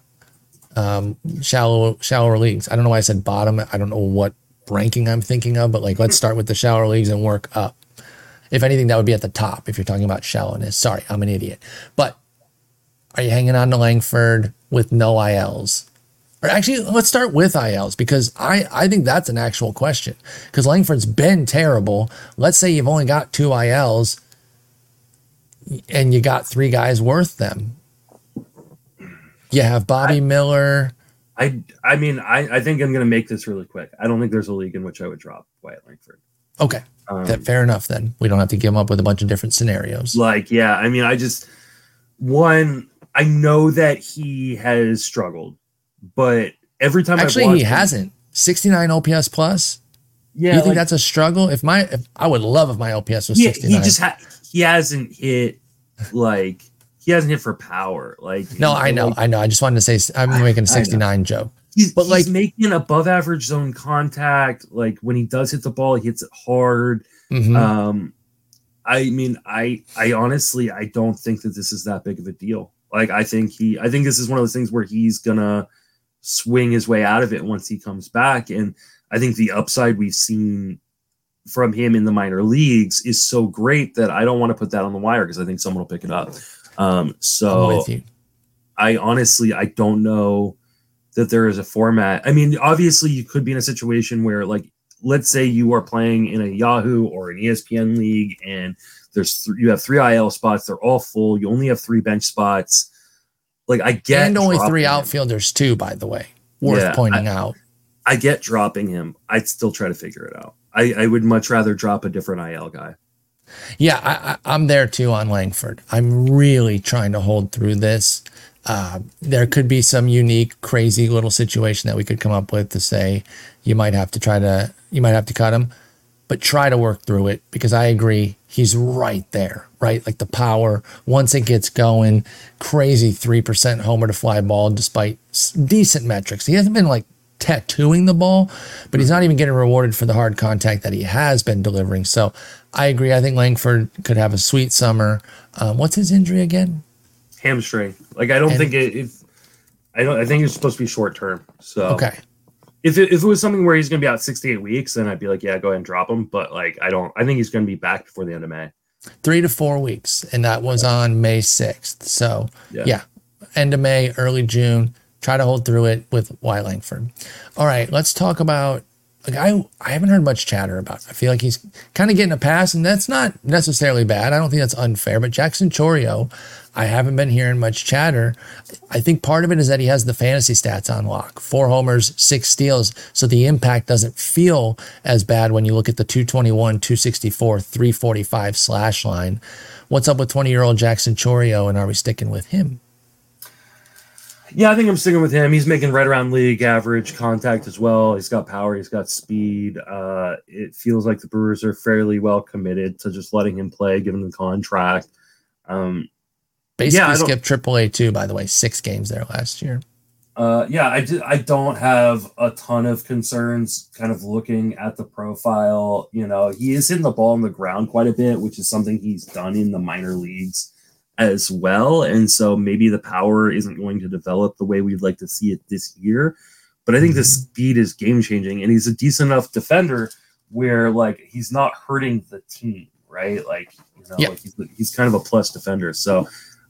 shallower leagues. I don't know why I said bottom. I don't know what ranking I'm thinking of, but let's start with the shallower leagues and work up. If anything, that would be at the top if you're talking about shallowness. Sorry, I'm an idiot. But are you hanging on to Langford with no ILs? Or actually, let's start with ILs, because I think that's an actual question. Because Langford's been terrible. Let's say you've only got 2 ILs and you got 3 guys worth them. You have Bobby Miller. I think I'm going to make this really quick. I don't think there's a league in which I would drop Wyatt Langford. Okay. Fair enough, then. We don't have to give him up with a bunch of different scenarios. I know that he has struggled, but every time he hasn't. 69 OPS plus. Yeah, you think that's a struggle? If I would love if my OPS was 69. He hasn't hit he hasn't hit for power. No, I know. I just wanted to say I'm making a 69 joke. He's making above average zone contact. Like, when he does hit the ball, he hits it hard. Mm-hmm. I honestly, I don't think that this is that big of a deal. I think this is one of those things where he's gonna swing his way out of it once he comes back. And I think the upside we've seen from him in the minor leagues is so great that I don't want to put that on the wire, because I think someone will pick it up. So I'm with you. I don't know that there is a format. Obviously you could be in a situation where, let's say you are playing in a Yahoo or an ESPN league, and you have 3 IL spots. They're all full. You only have 3 bench spots. I get, and only 3 outfielders too, by the way, worth pointing out. I get dropping him. I'd still try to figure it out. I would much rather drop a different IL guy. Yeah, I'm there too on Langford. I'm really trying to hold through this. There could be some unique, crazy little situation that we could come up with to say you might have to cut him. but try to work through it, because I agree he's right there, right? Like the power, once it gets going, crazy 3% homer to fly ball despite decent metrics. He hasn't been like tattooing the ball, but he's not even getting rewarded for the hard contact that he has been delivering. So I agree. I think Langford could have a sweet summer. What's his injury again? Hamstring. Like, I don't think I think it's supposed to be short term. So okay. If it was something where he's going to be out 6 to 8 weeks, then I'd be like, yeah, go ahead and drop him. But like, I think he's going to be back before the end of May. 3 to 4 weeks. And that was on May 6th. So yeah, end of May, early June. Try to hold through it with Wyatt Langford. All right, let's talk about a guy I haven't heard much chatter about. I feel like he's kind of getting a pass, and that's not necessarily bad. I don't think that's unfair, but Jackson Chourio, I haven't been hearing much chatter. I think part of it is that he has the fantasy stats on lock. 4 homers, 6 steals, so the impact doesn't feel as bad when you look at the 221, 264, 345 slash line. What's up with 20-year-old Jackson Chourio, and are we sticking with him? Yeah, I think I'm sticking with him. He's making right around league average contact as well. He's got power. He's got speed. It feels like the Brewers are fairly well committed to just letting him play, given the contract. Basically skipped AAA too, by the way. 6 games there last year. I don't have a ton of concerns kind of looking at the profile. You know, he is hitting the ball on the ground quite a bit, which is something he's done in the minor leagues as well. And so maybe the power isn't going to develop the way we'd like to see it this year. But I think the speed is game changing, and he's a decent enough defender where like he's not hurting the team, right? Like, you know, like he's kind of a plus defender. So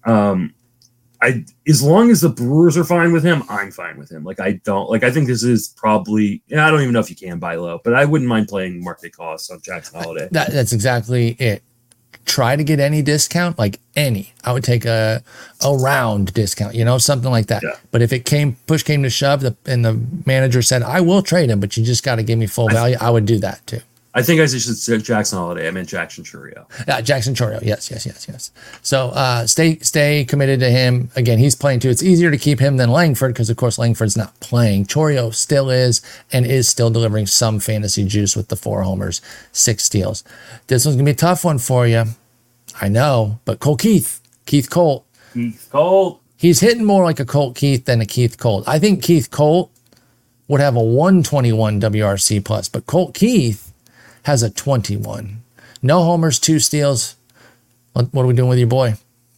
as long as the Brewers are fine with him, I'm fine with him. Like, I think this is probably, I don't even know if you can buy low, but I wouldn't mind playing market costs on Jackson Holiday. That's exactly it. Try to get any discount, like any. I would take a round discount, something like that. Yeah. But if push came to shove, and the manager said, I will trade him, but you just got to give me full value, I would do that too. I think I should say Jackson Holiday. I meant Jackson Chourio. Jackson Chourio. Yes. So stay committed to him. Again, he's playing too. It's easier to keep him than Langford because, of course, Langford's not playing. Chourio still is, and is still delivering some fantasy juice with the 4 homers, 6 steals. This one's going to be a tough one for you. I know, but Keith Colt. He's hitting more like a Colt Keith than a Keith Colt. I think Keith Colt would have a 121 WRC plus, but Colt Keith has a 21. No homers, 2 steals. What are we doing with your boy?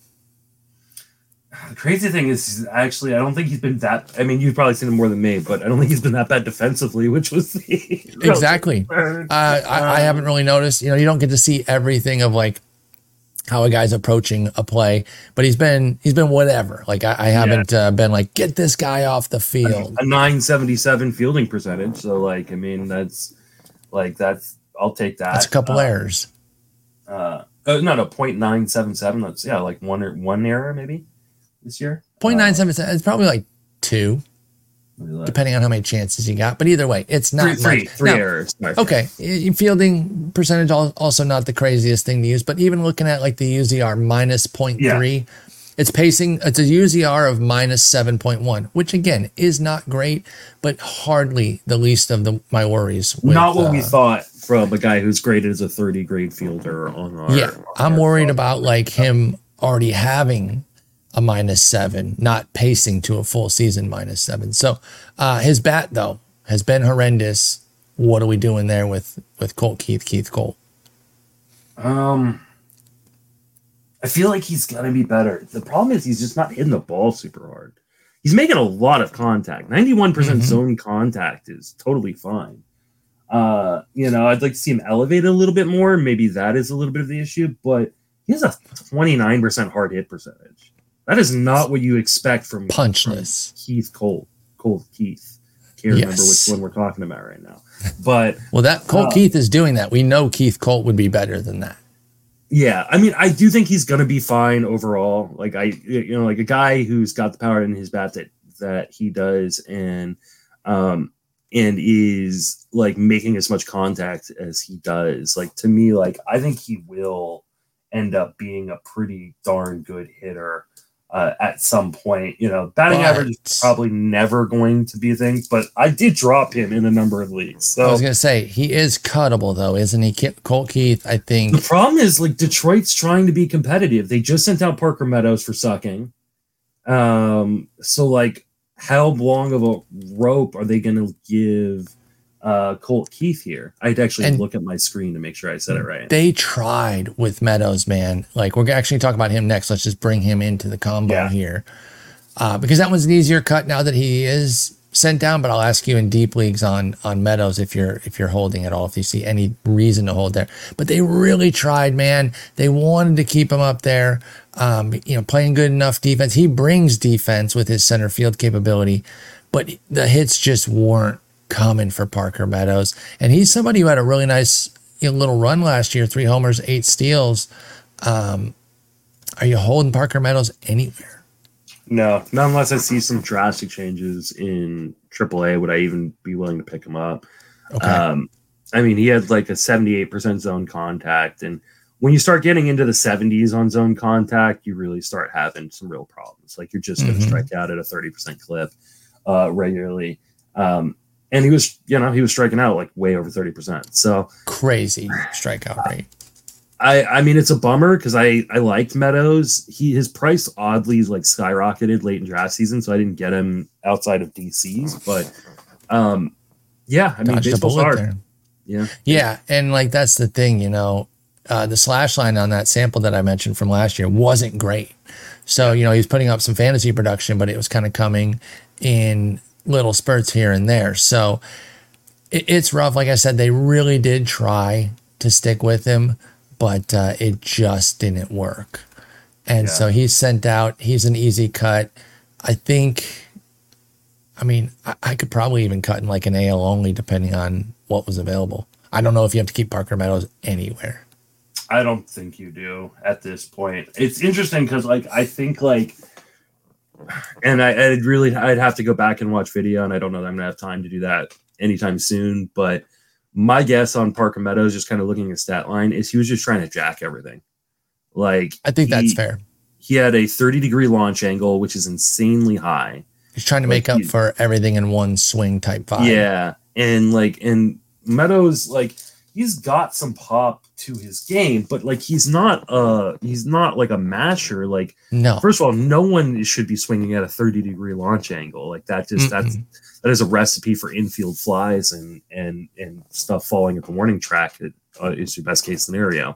The crazy thing is, actually, I don't think he's been that. I mean, you've probably seen him more than me, but I don't think he's been that bad defensively, which was the exactly. I haven't really noticed. You don't get to see everything of like how a guy's approaching a play, but he's been whatever. Like I haven't been like, get this guy off the field. A 977 fielding percentage. So like, I mean, that's. I'll take that. That's a couple errors. No, 0.977. That's like one error maybe this year. 0.977. It's probably like 2, depending on how many chances you got. But either way, it's not three errors. Okay, fielding percentage also not the craziest thing to use. But even looking at like the UZR minus 0.3. It's pacing. It's a UZR of minus 7.1, which again is not great, but hardly the least of my worries. Not what we thought from a guy who's graded as a 30 grade fielder on our. I'm worried about like him already having a minus 7, not pacing to a full season minus 7. So his bat though has been horrendous. What are we doing there with Colt Keith Colt? I feel like he's going to be better. The problem is he's just not hitting the ball super hard. He's making a lot of contact. 91% zone contact is totally fine. I'd like to see him elevate a little bit more. Maybe that is a little bit of the issue, but he has a 29% hard hit percentage. That is not what you expect from punchless Keith Colt Keith. Can't remember which one we're talking about right now. But that Colt Keith is doing that. We know Keith Colt would be better than that. Yeah, I mean, I do think he's going to be fine overall. Like like a guy who's got the power in his bat that he does, and is like making as much contact as he does. Like, to me, like I think he will end up being a pretty darn good hitter. at some point. Batting average is probably never going to be a thing, but I did drop him in a number of leagues. So I was going to say, he is cuttable, though, isn't he? Colt Keith, I think. The problem is, Detroit's trying to be competitive. They just sent out Parker Meadows for sucking. So, how long of a rope are they going to give Colt Keith here? I'd actually look at my screen to make sure I said it right. They tried with Meadows, man. We're actually talking about him next. Let's just bring him into the combo here. Because that one's an easier cut now that he is sent down, but I'll ask you in deep leagues on Meadows if you're holding at all, if you see any reason to hold there. But they really tried, man. They wanted to keep him up there, playing good enough defense. He brings defense with his center field capability, but the hits just weren't coming for Parker Meadows. And he's somebody who had a really nice little run last year, 3 homers, 8 steals. Are you holding Parker Meadows anywhere? No, not unless I see some drastic changes in AAA. Would I even be willing to pick him up? Okay. He had a 78% zone contact, and when you start getting into the 70s on zone contact, you really start having some real problems. You're just going to strike out at a 30% clip regularly. And he was striking out way over 30%. So crazy strikeout rate. It's a bummer because I liked Meadows. His price oddly skyrocketed late in draft season, so I didn't get him outside of DC's. But baseball's hard. There. Yeah, and that's the thing, the slash line on that sample that I mentioned from last year wasn't great. So he's putting up some fantasy production, but it was kind of coming in little spurts here and there. So it's rough. Like I said, they really did try to stick with him, but it just didn't work. And so he's sent out. He's an easy cut. I think, I could probably even cut in an AL only depending on what was available. I don't know if you have to keep Parker Meadows anywhere. I don't think you do at this point. It's interesting because I think and I'd have to go back and watch video, and I don't know that I'm going to have time to do that anytime soon, but my guess on Parker Meadows, just kind of looking at stat line, is he was just trying to jack everything. I think that's fair. He had a 30-degree launch angle, which is insanely high. He's trying to make up for everything in one swing type vibe. Yeah, and Meadows, he's got some pop to his game, but he's not a masher. No. First of all, no one should be swinging at a 30-degree launch angle. That is a recipe for infield flies and stuff falling at the warning track. Is your best case scenario.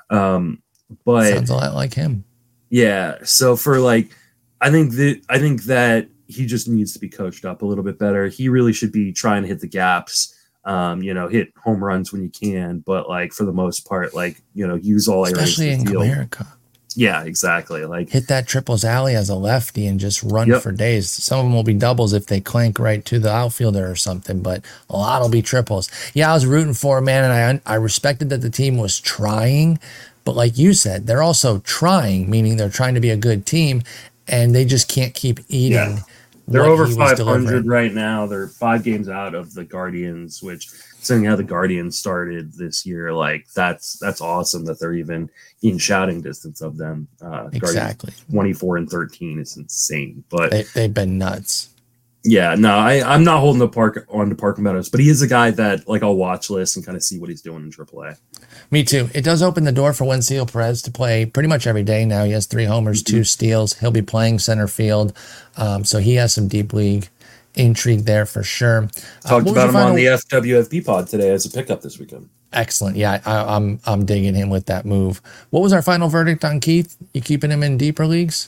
But sounds a lot like him. Yeah. So for I think that he just needs to be coached up a little bit better. He really should be trying to hit the gaps. Hit home runs when you can, but for the most part, use all areas, especially in America. Yeah, exactly. Hit that triples alley as a lefty and just run for days. Some of them will be doubles if they clank right to the outfielder or something, but a lot will be triples. Yeah, I was rooting for him, man, and I respected that the team was trying, but like you said, they're also trying, meaning they're trying to be a good team, and they just can't keep eating. Yeah. They're over 500 right now. They're 5 games out of the Guardians, which seeing how the Guardians started this year, that's awesome that they're even in shouting distance of them. Exactly. 24-13 is insane, but they've been nuts. Yeah, no, I'm not holding on to Parker Meadows, but he is a guy that I'll watch list and kind of see what he's doing in AAA. Me too. It does open the door for Wenceel Perez to play pretty much every day now. He has 3 homers, 2 steals. He'll be playing center field, so he has some deep league intrigue there for sure. Talked about him on the FWFB pod today as a pickup this weekend. Excellent. Yeah, I'm digging him with that move. What was our final verdict on Keith? You keeping him in deeper leagues?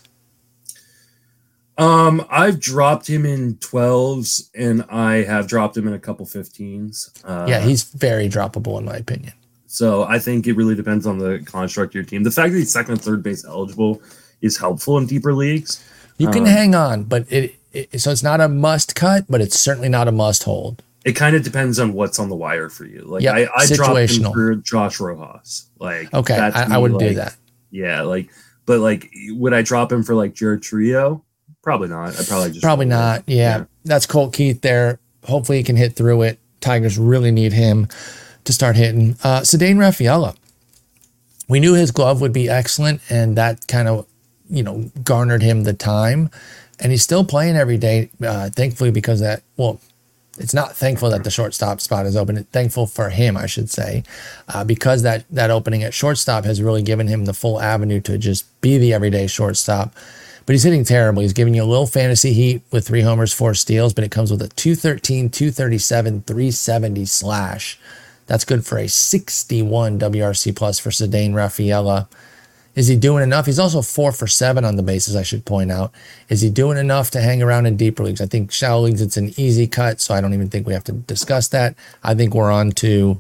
I've dropped him in 12s and I have dropped him in a couple 15s. Yeah, he's very droppable in my opinion. So I think it really depends on the construct of your team. The fact that he's second and third base eligible is helpful in deeper leagues. You can hang on, but so it's not a must cut, but it's certainly not a must hold. It kind of depends on what's on the wire for you. I dropped him for Josh Rojas. Okay, I wouldn't do that. Yeah, but would I drop him for Jared Trio? Probably not. Probably not. Yeah, that's Colt Keith there. Hopefully he can hit through it. Tigers really need him to start hitting. Ceddanne Rafaela. We knew his glove would be excellent, and that kind of garnered him the time, and he's still playing every day. Thankfully, because it's not thankful that the shortstop spot is open. It's thankful for him, I should say, because that opening at shortstop has really given him the full avenue to just be the everyday shortstop. But he's hitting terribly. He's giving you a little fantasy heat with 3 homers, 4 steals, but it comes with a 213, 237, 370 slash. That's good for a 61 WRC plus for Ceddanne Rafaela. Is he doing enough? He's also 4 for 7 on the bases, I should point out. Is he doing enough to hang around in deeper leagues? I think shallow leagues, it's an easy cut, so I don't even think we have to discuss that. I think we're on to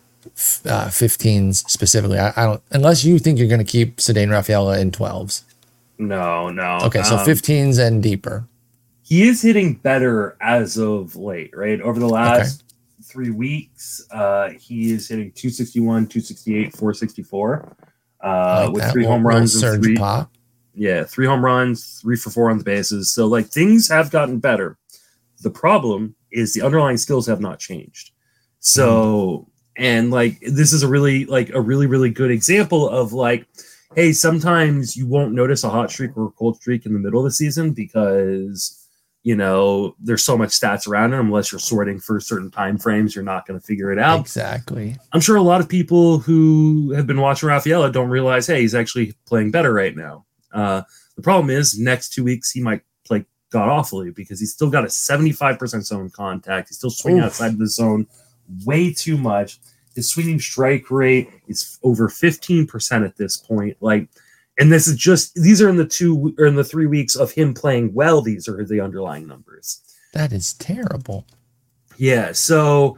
15s specifically. I don't, unless you think you're going to keep Ceddanne Rafaela in 12s. No. Okay, so 15s and deeper. He is hitting better as of late, right? Over the last 3 weeks, he is hitting 261, 268, 464. With 3 home runs and 3 pop. Yeah, 3 home runs, 3 for 4 on the bases. So things have gotten better. The problem is the underlying skills have not changed. So and this is a really really good example of hey, sometimes you won't notice a hot streak or a cold streak in the middle of the season because there's so much stats around it. Unless you're sorting for certain time frames, you're not going to figure it out. Exactly. I'm sure a lot of people who have been watching Rafaela don't realize, hey, he's actually playing better right now. The problem is next 2 weeks he might play god awfully because he's still got a 75% zone contact. He's still swinging outside of the zone way too much. His swinging strike rate is over 15% at this point. And this is these are in the 3 weeks of him playing well. These are the underlying numbers. That is terrible. Yeah. So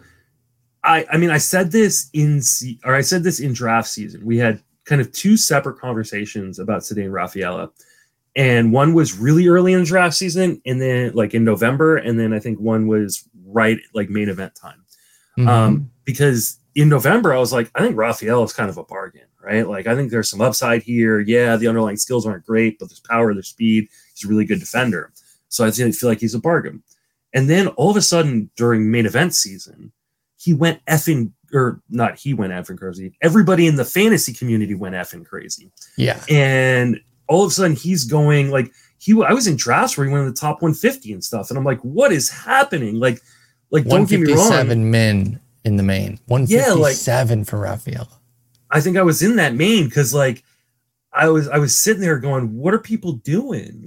I said this in draft season. We had kind of 2 separate conversations about Ceddanne Rafaela. And one was really early in draft season and then in November. And then I think one was right main event time. Mm-hmm. Because in November, I was I think Rafaela is kind of a bargain, right? I think there's some upside here. Yeah, the underlying skills aren't great, but there's power, there's speed. He's a really good defender. So I feel like he's a bargain. And then all of a sudden, during main event season, he went effing crazy. Everybody in the fantasy community went effing crazy. Yeah. And all of a sudden, he's going I was in drafts where he went in the top 150 and stuff. And I'm what is happening? Don't get me wrong. 157 men in the main. 157 for Rafaela. I think I was in that main because I was sitting there going, what are people doing?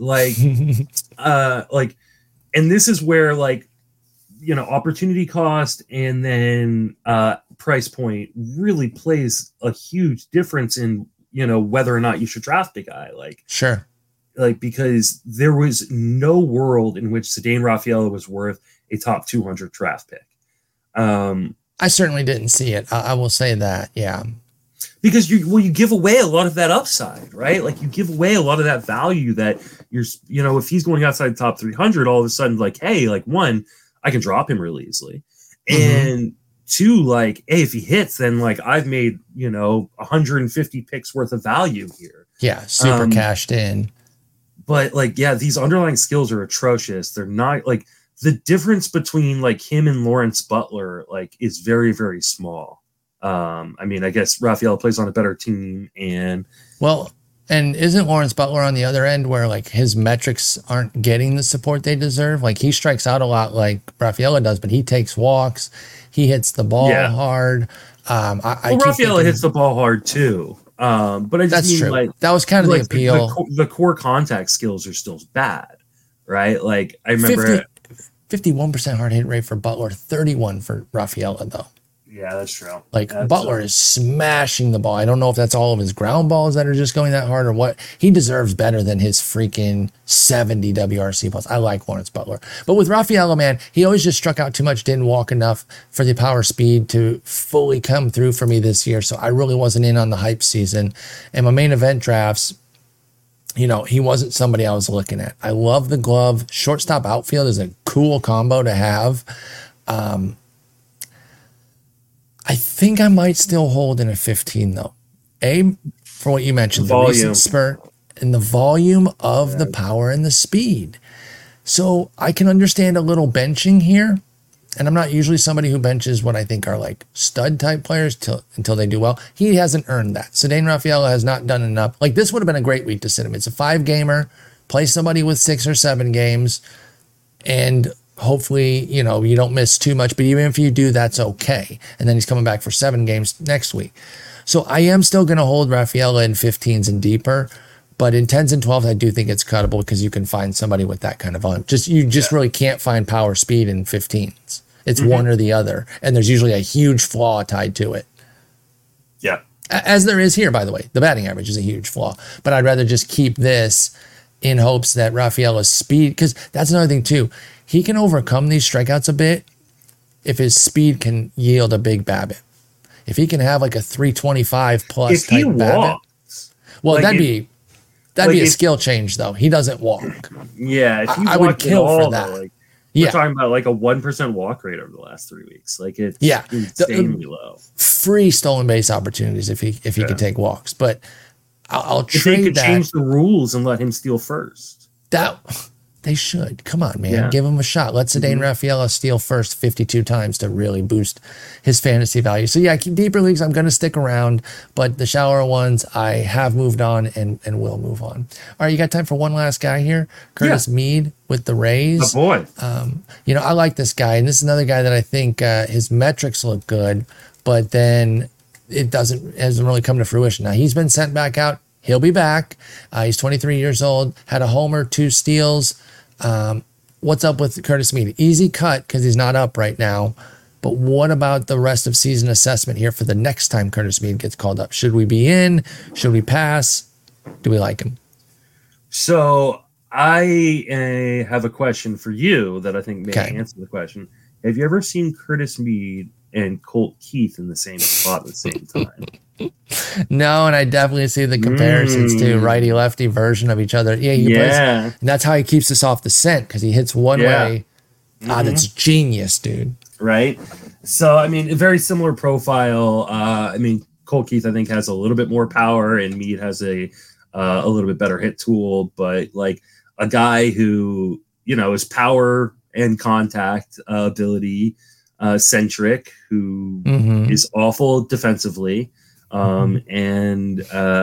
And this is where opportunity cost and then price point really plays a huge difference in whether or not you should draft a guy. Sure. Because there was no world in which Ceddanne Rafaela was worth a top 200 draft pick. I certainly didn't see it. I will say that. Yeah. Because you give away a lot of that upside, right? You give away a lot of that value that if he's going outside the top 300, all of a sudden, hey, one, I can drop him really easily. Mm-hmm. And 2, hey, if he hits, then I've made, 150 picks worth of value here. Yeah. Super cashed in. But these underlying skills are atrocious. They're not the difference between him and Lawrence Butler is very, very small. I guess Rafaela plays on a better team and isn't Lawrence Butler on the other end where his metrics aren't getting the support they deserve? He strikes out a lot like Rafaela does, but he takes walks, he hits the ball hard. Rafaela hits the ball hard too. But I just mean true. That was kind of the appeal. The core contact skills are still bad, right? I remember 51% hard hit rate for Butler, 31 for Rafaela though. Yeah, that's true. Butler is smashing the ball. I don't know if that's all of his ground balls that are just going that hard or what. He deserves better than his freaking 70 WRC plus. I like Lawrence Butler. But with Rafaela, man, he always just struck out too much, didn't walk enough for the power speed to fully come through for me this year. So I really wasn't in on the hype season. And my main event drafts, he wasn't somebody I was looking at. I love the glove. Shortstop outfield is a cool combo to have. I think I might still hold in a 15 though. For what you mentioned, the recent spurt and the volume of the power and the speed. So I can understand a little benching here. and I'm not usually somebody who benches what I think are like stud type players until they do well. He hasn't earned that. Ceddanne Rafaela has not done enough. Like, this would have been a great week to sit him. It's a 5-gamer. Play somebody with 6 or 7 games, and hopefully, you know, you don't miss too much. But even if you do, that's okay. And then he's coming back for 7 games next week. So I am still going to hold Rafaela in 15s and deeper. But in 10s and 12s, I do think it's cuttable because you can find somebody with that kind of volume. You just really can't find power speed in 15s. It's one or the other. And there's usually a huge flaw tied to it. Yeah. As there is here, by the way. The batting average is a huge flaw. But I'd rather just keep this in hopes that Rafaela's speed, because that's another thing too. He can overcome these strikeouts a bit if his speed can yield a big BABIP. If he can have like a 325 plus if type he BABIP. Walks, well, that'd be a skill change, though. He doesn't walk. Yeah, if I would kill for that. Though, we're talking about like a 1% walk rate over the last 3 weeks. Like, it's insanely low. Free stolen base opportunities if he could take walks, but I'll trade they could that. Change the rules and let him steal first. They should. Come on, man. Yeah. Give him a shot. Let Ceddanne Rafaela steal first 52 times to really boost his fantasy value. So, yeah, deeper leagues, I'm going to stick around. But the shallower ones, I have moved on and will move on. All right, you got time for one last guy here? Curtis Mead with the Rays. Oh, boy. You know, I like this guy. And this is another guy that I think his metrics look good. But then it hasn't really come to fruition. Now, he's been sent back out. He'll be back. He's 23 years old. Had a homer, 2 steals. What's up with Curtis Mead? Easy cut because he's not up right now. But what about the rest of season assessment here for the next time Curtis Mead gets called up? Should we be in? Should we pass? Do we like him? So I have a question for you that I think may answer the question. Have you ever seen Curtis Mead and Colt Keith in the same spot at the same time? No, and I definitely see the comparisons to righty-lefty version of each other. Yeah, he plays, and that's how he keeps us off the scent, because he hits one way. That's genius, dude. Right? So, I mean, a very similar profile. I mean, Colt Keith, I think, has a little bit more power, and Mead has a little bit better hit tool, but like a guy who, you know, is power and contact ability centric, who is awful defensively. And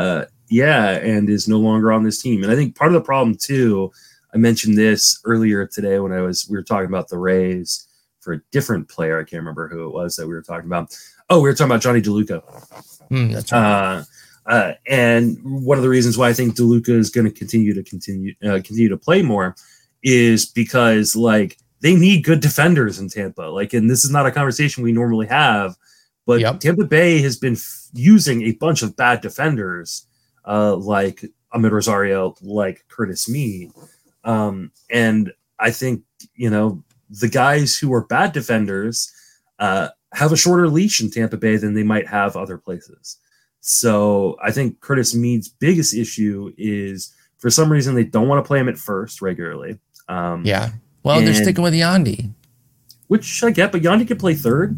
is no longer on this team. And I think part of the problem too, I mentioned this earlier today when we were talking about the Rays for a different player. I can't remember who it was that we were talking about. Oh, we were talking about Johnny DeLuca. That's right. And one of the reasons why I think DeLuca is going to continue to play more is because like they need good defenders in Tampa. Like, and this is not a conversation we normally have, but Tampa Bay has been using a bunch of bad defenders, like Amed Rosario, like Curtis Mead. And I think, you know, the guys who are bad defenders have a shorter leash in Tampa Bay than they might have other places. So I think Curtis Mead's biggest issue is, for some reason, they don't want to play him at first regularly. Well, they're sticking with Yandy. Which I get, but Yandy can play third.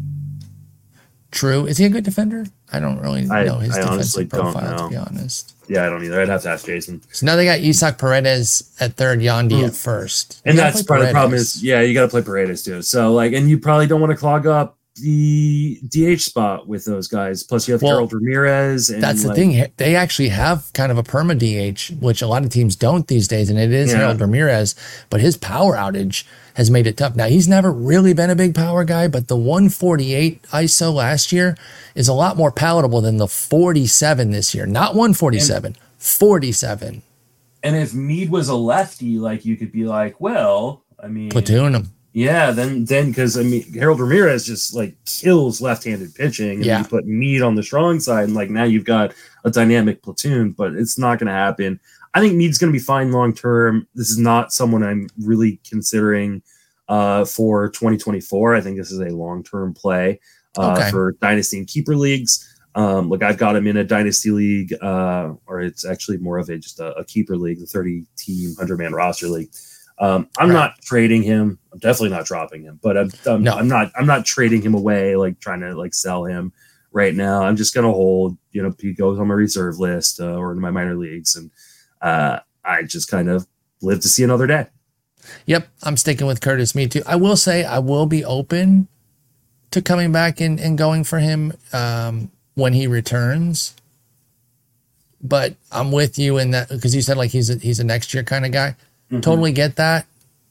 True. Is he a good defender? I don't really know his defensive profile, to be honest. Yeah, I don't either. I'd have to ask Jason. So now they got Isaac Paredes at third, Yandy at first. And that's part of the problem is, you got to play Paredes too. So, like, and you probably don't want to clog up the DH spot with those guys. Plus, you have Harold Ramirez. And that's the thing. They actually have kind of a perma DH, which a lot of teams don't these days, and it is Harold Ramirez. But his power outage has made it tough. Now, he's never really been a big power guy, but the 148 ISO last year is a lot more palatable than the 47 this year. Not 147, 47. And if Mead was a lefty, like, you could be like, well, I mean, platoon him. Yeah, then because I mean, Harold Ramirez just like kills left-handed pitching, and you put Mead on the strong side, and like now you've got a dynamic platoon. But it's not going to happen. I think Mead's going to be fine long term. This is not someone I'm really considering for 2024. I think this is a long-term play for dynasty and keeper leagues. Like, I've got him in a dynasty league, or it's actually more of just a keeper league, the 30-team 100-man roster league. I'm not trading him. I'm definitely not dropping him, but I'm not trading him away, like trying to like sell him right now. I'm just going to hold, you know, he goes on my reserve list or in my minor leagues. And I just kind of live to see another day. Yep, I'm sticking with Curtis Mead too. I will say I will be open to coming back and going for him when he returns. But I'm with you in that because you said like he's a next year kind of guy. Mm-hmm. Totally get that.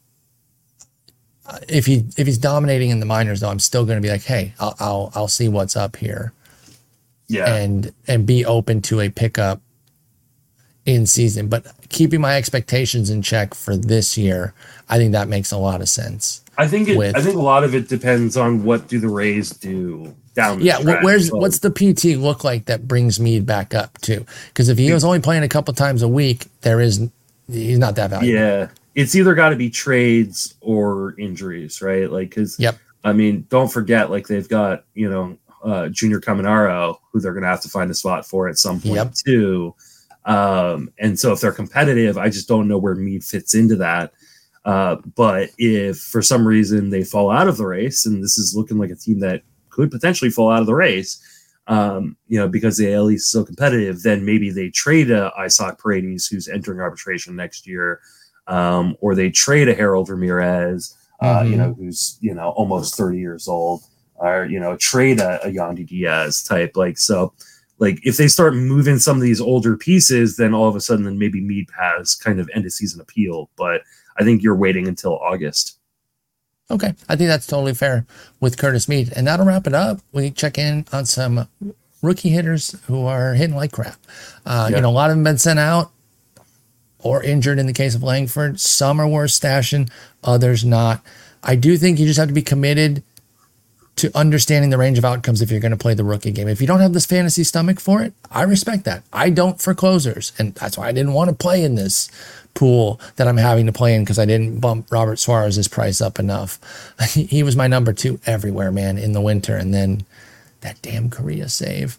If he's dominating in the minors though, I'm still going to be like, hey, I'll see what's up here. Yeah, and be open to a pickup in season, but keeping my expectations in check for this year, I think that makes a lot of sense. I think a lot of it depends on what do the Rays do down the stretch. What's the PT look like that brings Mead back up too? Because if he was only playing a couple times a week, he's not that valuable. Yeah, it's either got to be trades or injuries, right? Like, because I mean, don't forget, like they've got Junior Caminero, who they're going to have to find a spot for at some point too. And so if they're competitive, I just don't know where Mead fits into that. But if for some reason they fall out of the race, and this is looking like a team that could potentially fall out of the race, because the AL East is so competitive, then maybe they trade a Isaac Paredes, who's entering arbitration next year, or they trade a Harold Ramirez, who's, almost 30 years old, or, trade a Yandy Diaz type. Like if they start moving some of these older pieces, then all of a sudden, then maybe Mead has kind of end of season appeal. But I think you're waiting until August. Okay, I think that's totally fair with Curtis Mead, and that'll wrap it up. We check in on some rookie hitters who are hitting like crap. A lot of them been sent out or injured in the case of Langford. Some are worth stashing, others not. I do think you just have to be committed to understanding the range of outcomes if you're going to play the rookie game. If you don't have this fantasy stomach for it, I respect that. I don't for closers, and that's why I didn't want to play in this pool that I'm having to play in because I didn't bump Robert Suarez's price up enough. He was my number 2 everywhere, man, in the winter, and then that damn Korea save.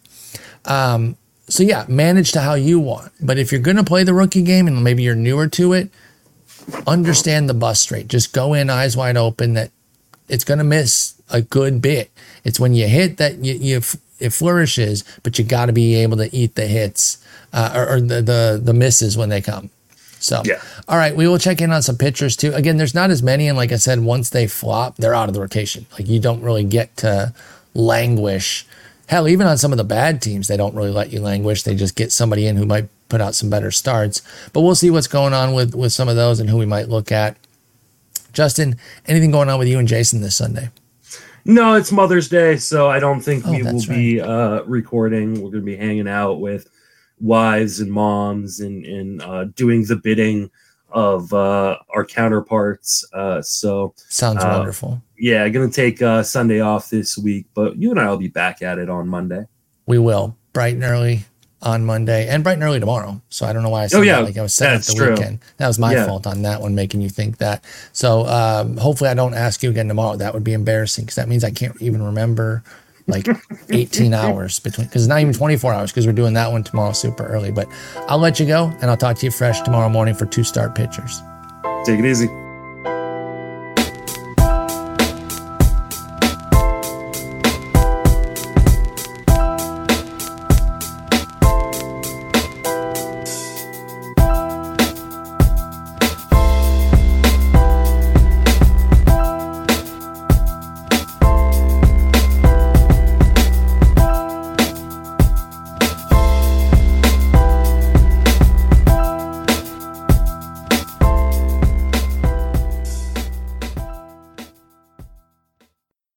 Manage to how you want. But if you're going to play the rookie game and maybe you're newer to it, understand the bust rate. Just go in eyes wide open that it's going to miss a good bit. It's when you hit that it flourishes, but you got to be able to eat the hits or the misses when they come. So, All right, we will check in on some pitchers too. Again, there's not as many, and like I said, once they flop, they're out of the rotation. Like you don't really get to languish. Hell, even on some of the bad teams, they don't really let you languish. They just get somebody in who might put out some better starts. But we'll see what's going on with some of those and who we might look at. Justin, anything going on with you and Jason this Sunday? No, it's Mother's Day, so I don't think we will be recording. We're going to be hanging out with wives and moms and doing the bidding of our counterparts. Sounds wonderful. Yeah, going to take Sunday off this week, but you and I will be back at it on Monday. We will, bright and early on Monday and bright and early tomorrow. So I don't know why I said that like I was setting up the weekend. That was my fault on that one, making you think that. So hopefully I don't ask you again tomorrow. That would be embarrassing because that means I can't even remember like 18 hours between, because it's not even 24 hours because we're doing that one tomorrow super early. But I'll let you go and I'll talk to you fresh tomorrow morning for 2 start pitchers. Take it easy.